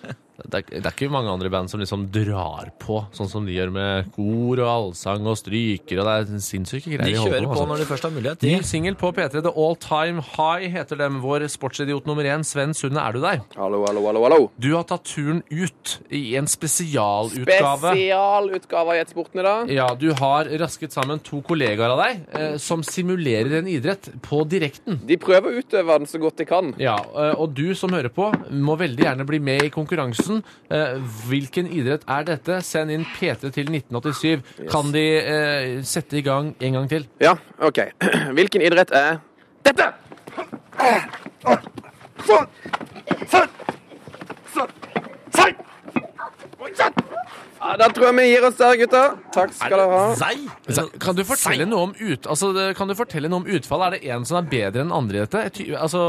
det, er, det er ikke mange andre band som liksom drar på, sånn som de gjør med kor og allsang og stryker, og det er sinnssyke greier. De kjører på, på altså. når de først har mulighet. Ny single på P tre, The All Time High heter dem. Vår sportsidiot nummer én, Sven Sunde, er du der? Hallo, hallo, hallo, hallo. Du har tatt turen ut i en spesialutgave. Spesialutgave av Jetsporten i dag. Ja, du har rasket sammen to kollegaer av deg eh, som simulerer en idrett på direkten. De prøver å utøve den så godt de kan. Ja, eh, og du som hører på må veldig gjerne bli med i konkurransen. Eh, hvilken idrett er dette? Send inn P tre til nitten åttisyv. Yes. Kan de eh, sette i gang en gang til? Ja, ok. Hvilken idrett er dette? Sånn! Sånn! Sånn! Sånn! Sånn! Ja, da tror jeg vi gir oss der, gutter. Takk skal dere ha. Kan du fortelle noe om ut, altså, kan du fortelle noe om utfall? Er det en som er bedre enn andre i dette? Ty, altså...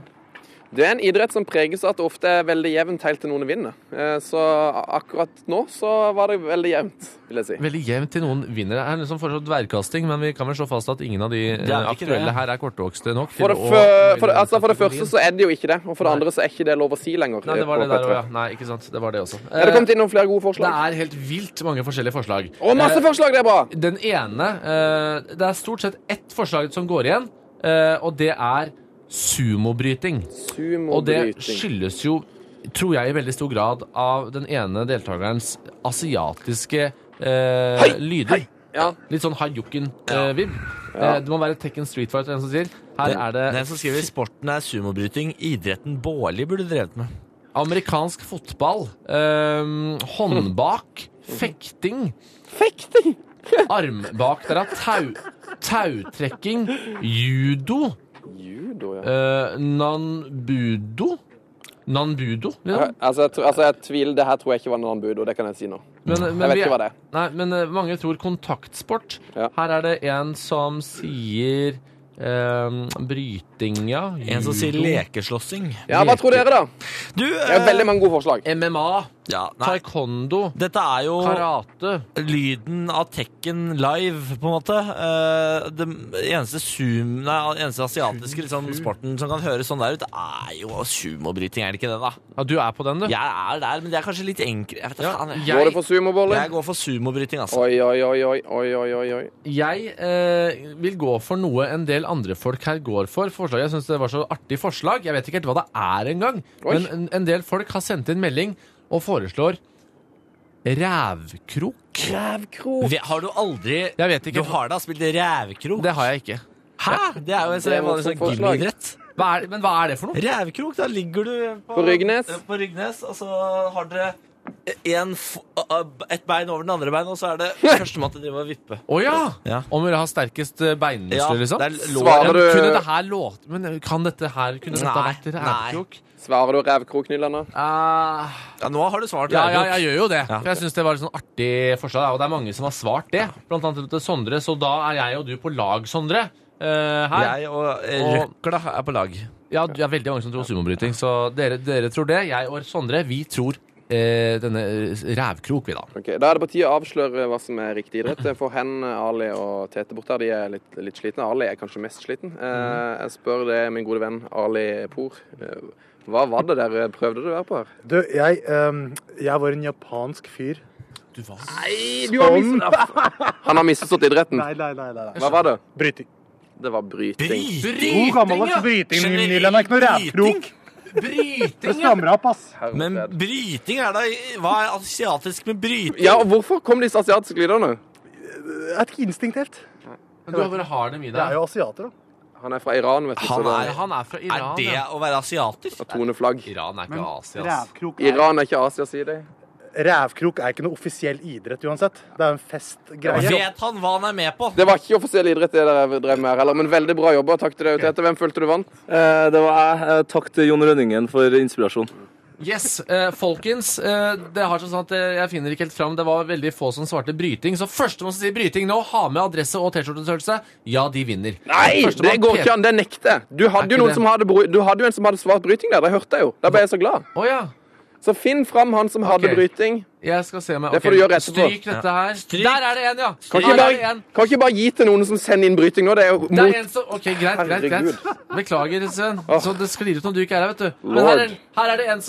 Det er en idrett som preges av at det ofte er veldig jevnt helt til noen vinner. Så akkurat nå så var det veldig jevnt, vil jeg si. Veldig jevnt til noen vinner. Det er liksom fortsatt dvergkasting, men vi kan vel slå fast at ingen av de aktuelle her er kortvokste nok. For det, for, for, altså for det første så er det jo ikke det, og for det andre så er ikke det lov å si lenger. Nei, det var det der også, ja. Nei, ikke sant. Det var det også. Er det kommet inn noen flere gode forslag? Det er helt vilt mange forskjellige forslag. Å, masse forslag, det er bra! Den ene, det er stort sett ett forslag som går igjen, og det er sumobryting. Sumobryting. Og det skyldes jo, tror jeg, i veldig stor grad av den ene deltakerens asiatiske eh, hei, lyder. Hei. Ja. Litt sånn Hajukken-vib. Eh, ja. eh, det må være Tekken Street Fighter, den som sier. Her den, er det... Den som skriver sporten er sumobryting, idretten Bårli burde drevet med. Amerikansk fotball, eh, håndbak, fekting. Fekting? Armbak, der er tau, tautrekking, judo. Judo, ja. Uh, nanbudo? Nanbudo? Ja. Ja, altså, jeg, altså, jeg tviler, det her tror jeg ikke var nanbudo, det kan jeg si nå. Men, men jeg vet vi, ikke hva det er. Nei, men uh, mange tror kontaktsport. Ja. Her er det en som sier uh, bryting, ja. Judo. En som sier lekeslåssing. Ja, hva tror dere da? Du, uh, det er veldig mange gode forslag. M M A. Ja, taekwondo. Dette er jo karate. Lyden av Tekken live, på en måte. Uh, det eneste zoom, nei, eneste asiatiske liksom, sporten som kan høres sånn der ut, er jo sumobryting, er det ikke det, da? Ja, du er på den, du. Jeg er der, men det er kanskje litt enkelt. Jeg vet ja. faen, jeg. Går du for sumoboller? Jeg går for sumobryting, altså. Oi, oi, oi, oi, oi, oi, oi. Jeg eh, vil gå for noe en del andre folk her går for. Forslaget, jeg synes det var så artig forslag. Jeg vet ikke helt hva det er engang. Men en, en del folk har sendt inn melding og foreslår rævkrok. Rævkrok? Har du aldri... Jeg vet ikke. Du har da spilt rævkrok? Det har jeg ikke. Hæ? Det er jo en sånn, sånn gymidrett. Hva er, men hva er det for noe? Rævkrok, da ligger du på, på Rygnes. På Rygnes, og så har dere en, et bein over den andre bein, og så er det førstemann til å drive og vippe. Å oh, ja. ja! Om dere har sterkest beinmuskler, ja, liksom? Svarer du... Kunne det her låte... Men kan dette her... Kunne dette nei, vært rævkrok? Svarer du rævkrok, Nylanda? Uh, ja, nå har du svart ja, rævkrok. Ja, jeg gjør jo det. Ja. For jeg synes det var et sånn artig forslag, og det er mange som har svart det. Blant annet til Sondre, så da er jeg og du på lag, Sondre. Uh, her. Jeg og Røkla er på lag. Ja, det er veldig mange som tror sumobryting, så dere, dere tror det. Jeg og Sondre, vi tror eh, denne rævkrok, vi da. Ok, da er det på tide å avsløre hva som er riktig idrett. For hen, Ali og Tete bort der, de er litt, litt slitne. Ali er kanskje mest sliten. Eh, jeg spør det, min gode venn Ali Por. Eh, hva var det der prøvde du å være på her? Du, jeg, um, jeg var en japansk fyr. Du var... Nei, du har misforstått. Han har misforstått idretten. Nei, nei, nei, nei. Hva var det? Bryting. Det var bryting. Bryting, God gammeldags bryting, Nylanda. Ikke noe rævkrok. Bryting, det strammer opp, ass. Men bryting er da... Hva er asiatisk med bryting? Ja, og hvorfor kom disse asiatiske lyderne? Det er ikke instinkt helt. Men du bare har dem i deg. Det er jo asiater, da. Han er fra Iran, vet du. Han så er, det... han er fra Iran. Er det å være asiater? Og toneflagg. Iran er ikke Men, Asia. Rævkrok er... Iran er ikke Asia, sier de. Rævkrok er ikke noe offisiell idrett uansett. Det er en festgreie. Vet han hva han er med på? Det var ikke offisiell idrett det dere drev med her heller, men veldig bra jobba. Takk til deg, Tete. Hvem følte du vant? Eh, det var jeg. Eh, takk til Jon Rønningen for inspirasjon. Yes, eh, folkens, eh, det har sånn at eh, jeg finner ikke helt fram. Det var veldig få som svarte bryting. Så første man skal si bryting nå, ha med adresse og t-skjortestørrelse. Ja, de vinner. Nei, det går ikke an. Det nekter. Du hadde jo noen som hadde, du hadde jo en som hadde svart bryting der. Det hørte jeg jo. Da ble jeg så glad. Å oh, ja. Så finn fram han som hadde okay. bryting. Jeg skal se meg. Det får du gjøre etterpå. Stryk dette her. Stryk. Der er det en, ja. Kan ikke, bare, kan ikke bare gi til noen som sender inn bryting nå? Det er jo mot... Det er en som... Ok, greit, greit, greit. Beklager, Sven. Så det sklir ut om du ikke er her, vet du. Men her er, her er det en som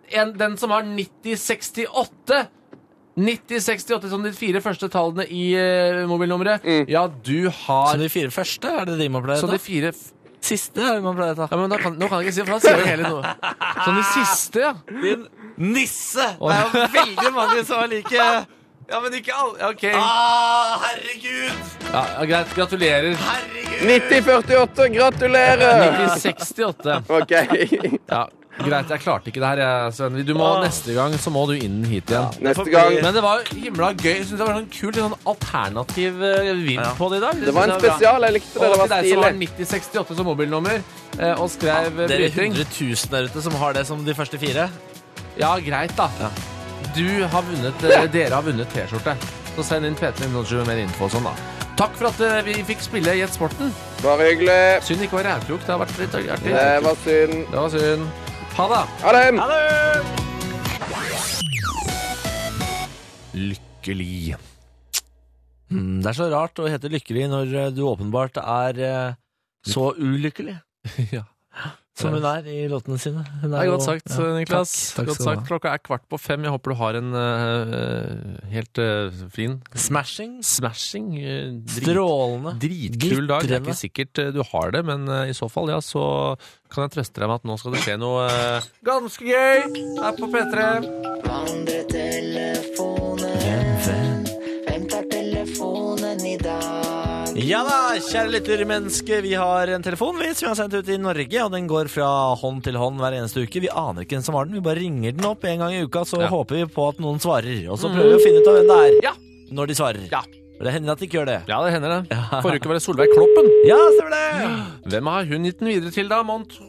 en, den som har nitti sekstiåtte. nitti sekstiåtte som de fire første tallene i uh, mobilnummeret. Mm. Ja, du har... Så de fire første, er det de man pleier Så da? de fire... F- Siste er det man pleier da. Ja, men da kan, nå kan jeg ikke si, for da sier vi hele noe. Sånn de siste, ja. Din nisse! Det er jo veldig mange som er like... Ja, men ikke alle. Ok. Ah, herregud! Ja, greit. Gratulerer. Herregud! nitti førtiåtte, gratulerer! nitti sekstiåtte. Ok. Ja, greit. Jeg klarte ikke det her, jeg, Sven. Du må, neste gang så må du inn hit igjen. Ja, neste gang. Men det var himla gøy. Jeg synes det var sånn kult, sånn alternativ uh, vind Ja. på det i dag. Det var en spesial, jeg likte det. Det Og var til deg som har stilig. nitti sekstiåtte som mobilnummer, uh, og skrev uh, Dere bryting. hundre tusen der ute som har det som de første fire. Ja, greit da. Ja. Du har vunnet, uh, dere har vunnet T-skjorte. Så send inn P tre med mer info og sånn da. Takk for at uh, vi fikk spille i et sporten. Bare hyggelig. Synd ikke var rævklok. Det har vært litt artig. Det var synd. Det var synd. Ha det. Ha det. Ha det! Lykkelig. Mm, det er så rart å hete lykkelig når eh, du åpenbart er eh, så ulykkelig. Ja. Som hun er i låtene sine. Hun Det er jo- godt sagt, ja, Niklas. Takk, takk godt skal du sagt. ha. Klokka er kvart på fem. Jeg håper du har en uh, helt uh, fin Smashing. smashing. Uh, drit, Strålende. dritkul dag. Det er Glitrende. ikke sikkert uh, du har det, men uh, i så fall, ja, så kan jeg trøste deg med at nå skal det skje noe uh, ganske gøy her på P tre. Andre telefoner. Hvem, hvem? Hvem tar telefonen i dag? Ja da, kjære lyttermenneske, vi har en telefon vi, som vi har sendt ut i Norge, og den går fra hånd til hånd hver eneste uke. Vi aner ikke hvem som har den, vi bare ringer den opp en gang i uka, så Ja. håper vi på at noen svarer. Og så prøver vi å finne ut av hvem det er Ja. når de svarer. Ja. For det hender at de ikke gjør det. Ja, det hender det. Forrige uke var det Solveig Kloppen. Ja, stemmer det! Hvem har hun gitt den videre til da, Mont?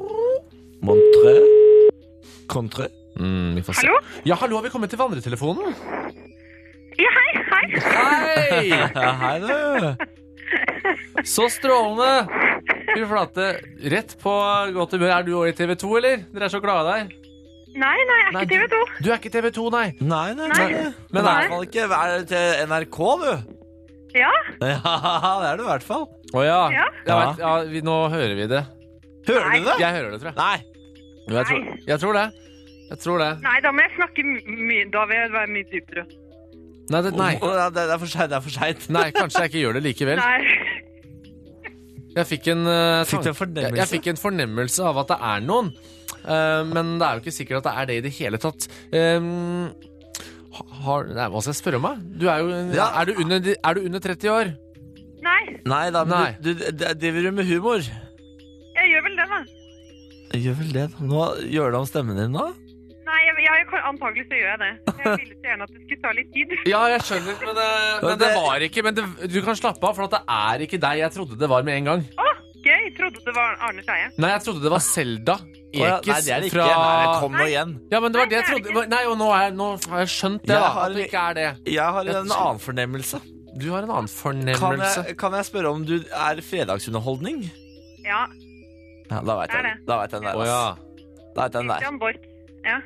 Montré? Contré? Mm, vi får se. Hallo? Ja, hallo, har vi kommet til vandretelefonen? Ja, hei, hei. Hei! Ja, hei du! Så strålende! Fy flate. Rett på godt humør. Er du også i T V to, eller? Dere er så glade der. Nei, nei, jeg er Nei, ikke T V to. Du er ikke T V to, nei. Nei, nei, Nei. nei. Men Men i er hvert fall ikke er det til N R K, du. Ja, Ja, det er det i hvert fall. Å ja. Ja. Jeg vet, ja vi, nå hører vi det. Hører Nei. du det? Jeg hører det, tror jeg. Nei. Jo, jeg, tror, jeg tror det. Jeg tror det. nei, da må jeg snakke my- mye, da vil jeg være mye dypere. Nei, det, nei. Å, ja, det det er for sent, det er for sent. nei, kanskje jeg ikke gjør det likevel. Nei, Jeg fikk en, uh, Fikk du en tank- fornemmelse? Jeg, jeg fikk en fornemmelse av at det er noen. Uh, men det er jo ikke sikkert at det er det i det hele tatt. Um, har, nei, hva skal jeg spørre om, da? Du er jo Ja. er, du under, er du under tretti år? nei, Nei da, men Nei. du, du d- driver du med humor? jeg gjør vel det da. Gjør vel det. Nå gjør det om stemmen din nå? Nei, jeg, jeg, antagelig så gjør jeg det. Jeg ville så gjerne at det skulle ta litt tid. Ja, jeg skjønner, men det, men det var ikke. Men det, du kan slappe av, for at det er ikke deg jeg trodde det var med en gang. Å, gøy, trodde det var Arne Scheie. Nei, jeg trodde det var Selda Å, ja, Ekis nei, det er det ikke. fra Nei, kom nå igjen. Ja, men det var det jeg Nei, det er trodde. Nei, og nå, er, nå har jeg skjønt det, Jeg da. har At det en- ikke er det. Jeg har Jeg en tror- annen fornemmelse. Du har en annen Kan fornemmelse. jeg, kan jeg spørre om du er fredagsunderholdning? Ja, Ja, da vet Det er jeg det. Da vet jeg den der. Å ass. ja. Da vet jeg den der. Christian Borch. Ja.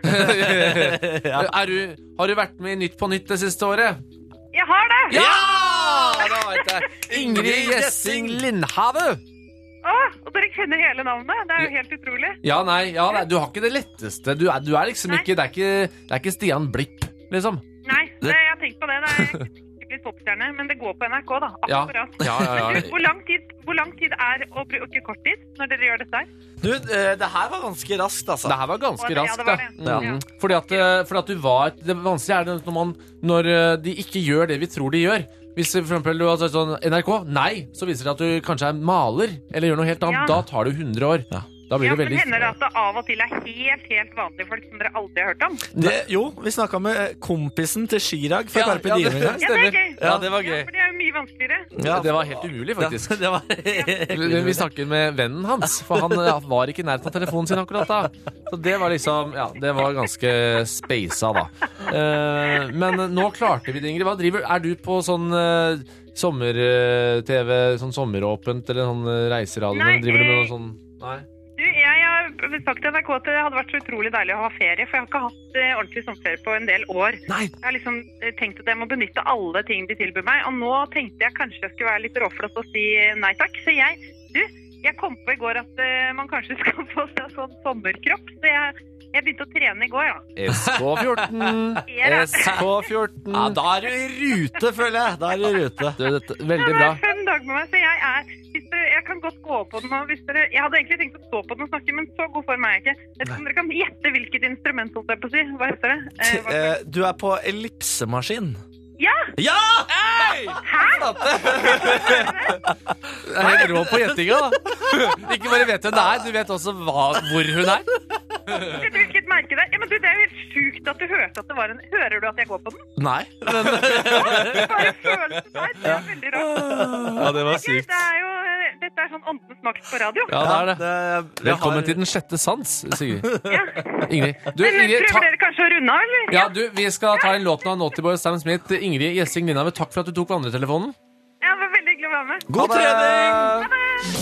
Ja. Er du, har du vært med i Nytt på Nytt det siste året? Jeg har det! Ja! Da vet jeg. Ingrid Gjessing Lindhave. Å, og dere kjenner hele navnet. Det er jo helt utrolig. Ja, nei, ja, nei, du har ikke det letteste. Du er, du er liksom Nei. ikke det, er ikke det er ikke Stian Blipp, liksom. Nei, det, jeg har tenkt på det. Det er ikke litt toppstjerne, men det går på N R K, da. Ja. Akkurat. Ja, ja, ja. Du, hvor, lang tid, hvor lang tid er å bruke kort tid når dere gjør dette her? Du, eh, det her var ganske raskt, altså. Det her var ganske Å, det- ja, raskt, det var da. det. Ja. Ja. Fordi, at, eh, fordi at du var Det vanskelige er det når, man, når eh, de ikke gjør det vi tror de gjør. Hvis for eksempel du har sagt sånn N R K, nei, så viser det at du kanskje er maler eller gjør noe helt annet. Ja. Da tar det hundre år. Da blir Ja, det men veldig hender det at det av og til er helt, helt vanlige folk som dere aldri har hørt om? Det, jo, vi snakket med eh, kompisen til Chirag fra Ja, Carpe ja, Diem det- en gang. Ja, det er gøy. Ja, det var gøy. Ja, for det er jo mye vanskeligere. Ja. Det var helt umulig, faktisk. Ja, det var Vi snakker med vennen hans, for han ja, var ikke i nærheten av telefonen sin akkurat da. Så det var liksom Ja, det var ganske speisa, da. Eh, men nå klarte vi det, Ingrid. Hva driver Er du på sånn uh, sommer-T V, sånn sommeråpent, eller sånn uh, reiseradio? Nei, Driver du med eh, noe sånn Nei? Du, jeg har sagt til N R K at det hadde vært så utrolig deilig å ha ferie, for jeg har ikke hatt eh, ordentlig sommerferie på en del år. Nei. Jeg har liksom eh, tenkt at jeg må benytte alle ting de tilbyr meg, og nå tenkte jeg kanskje jeg skulle være litt råflott og si eh, nei takk. Så jeg, du, jeg kom på i går at uh, man kanskje skal få seg sånn sommerkropp, så jeg, jeg begynte å trene i går, ja. S K fjorten. S K fjorten. Ja, da er du i rute, føler jeg. Da er du i rute. Du, dette, veldig bra. Det var en dag med meg, så jeg er... Hvis dere, jeg kan godt gå på den, og hvis dere... Jeg hadde egentlig tenkt å stå på den og snakke, men så god form er jeg ikke. Jeg vet ikke om dere kan gjette hvilket instrument, holdt jeg på å si. Hva heter det? Eh, hva Eh, Du er på ellipsemaskin. Ja! Ja! Hey! Hæ? Jeg er helt rå på gjettinga, da. Ikke bare vet hvem det er, du vet også hva, hvor hun er. Vet du hvilket merke det er? Ja, men du, det er jo helt sykt at du hørte at det var en... Hører du at jeg går på den? Nei. Bare følelsen der, det er veldig rart. Ja, det var Ok, sykt. Det er jo... Dette er sånn åndens makt på radio. Ja, det er det. det Velkommen har- til den sjette sans, Sigrid. Ja. Ingrid. Du, Men Ingrid, prøver ta... dere kanskje å runde av, eller? Ja, du, vi skal ta en låt av Naughty Boy og Sam Smith. Ingrid Gjessing Lindhavet, takk for at du tok vandretelefonen. Ja, det var veldig hyggelig å være med. God trening!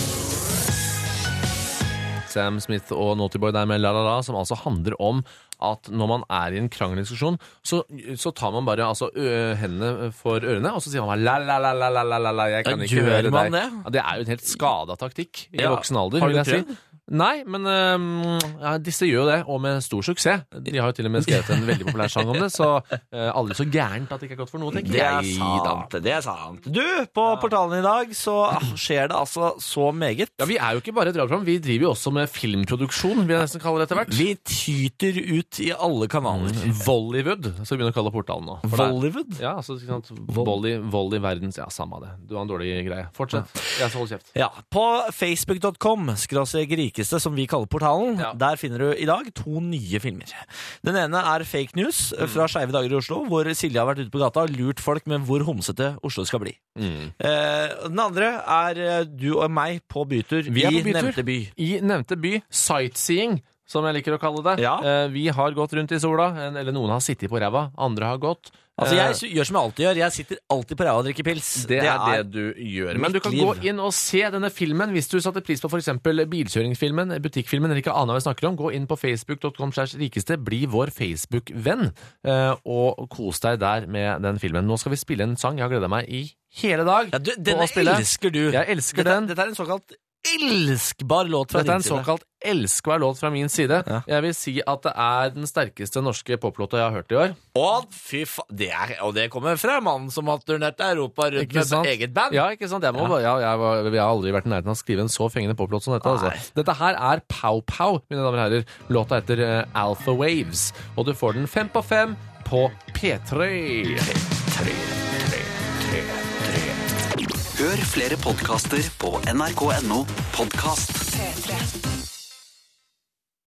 Sam Smith og Naughty Boy der med La La La, som altså handler om at når man er i en krangeldiskusjon, så, så tar man bare altså, ø, hendene for ørene, og så sier man bare la la la la la la la la, jeg kan Ja, ikke gjør høre man deg. det? Ja, det er jo en helt skada taktikk i Ja. voksen alder, Har du vil jeg prøvd? si. Nei, men øhm, ja, disse gjør jo det, og med stor suksess. De har jo til og med skrevet en veldig populær sang om det, så øh, aldri så gærent at det ikke er godt for noe, tenker Det er jeg. sant, det er sant. Du, på portalen i dag så ah, skjer det altså så meget. Ja, vi er jo ikke bare et radioprogram, vi driver jo også med filmproduksjon, vil jeg nesten kalle det etter hvert. Vi tyter ut i alle kanaler. Vollywood, så vi begynner å kalle portalen nå. For det er- Vollywood? Ja, altså, ikke sant, volley, volley verdens, ja, samme det. Du har en dårlig greie. Fortsett. Jeg skal holde kjeft. Ja, på facebook dot com, skråstrek rikeste, som vi kaller portalen, Ja. der finner du i dag to nye filmer. Den ene er Fake News fra Skeive dager i Oslo, hvor Silje har vært ute på gata og lurt folk med hvor homsete Oslo skal bli. Mm. Eh, den andre er eh, du og meg på bytur Vi er i på bytur. nevnte by. I nevnte by. Sightseeing, som jeg liker å kalle det. Ja. Eh, vi har gått rundt i sola, en- eller noen har sittet på ræva, andre har gått. Altså, Eh, jeg sy- gjør som jeg alltid gjør. Jeg sitter alltid på ræva og drikker pils. Det er det du gjør. Men mitt du kan liv. gå inn og se denne filmen hvis du satte pris på for eksempel bilkjøringsfilmen, butikkfilmen, eller ikke aner hva vi snakker om. Gå inn på facebook dot com slash rikeste, bli vår Facebook-venn, eh, og kos deg der med den filmen. Nå skal vi spille en sang jeg har gledet meg i hele dag Ja, du, på denne å spille. elsker du. Jeg elsker dette, den. Dette er en såkalt elskbar låt fra Dette er en din side. såkalt elskvær låt fra min side. Ja. Jeg vil si at det er den sterkeste norske poplåta jeg har hørt i år. Å, fy faen. Det er, og det kommer fra mannen som har turnert Europa rundt Ikke med sant? eget band. Ja, ikke sant? Jeg, må, ja. jeg, var, jeg har aldri vært i nærheten av å skrive en så fengende poplåt som dette. Altså. Nei. Dette her er Pow Pow, mine damer og herrer. Låta heter eh, Alpha Waves, og du får den fem på fem på P tre. Hør flere podkaster på n r k punktum no podkast. P tre.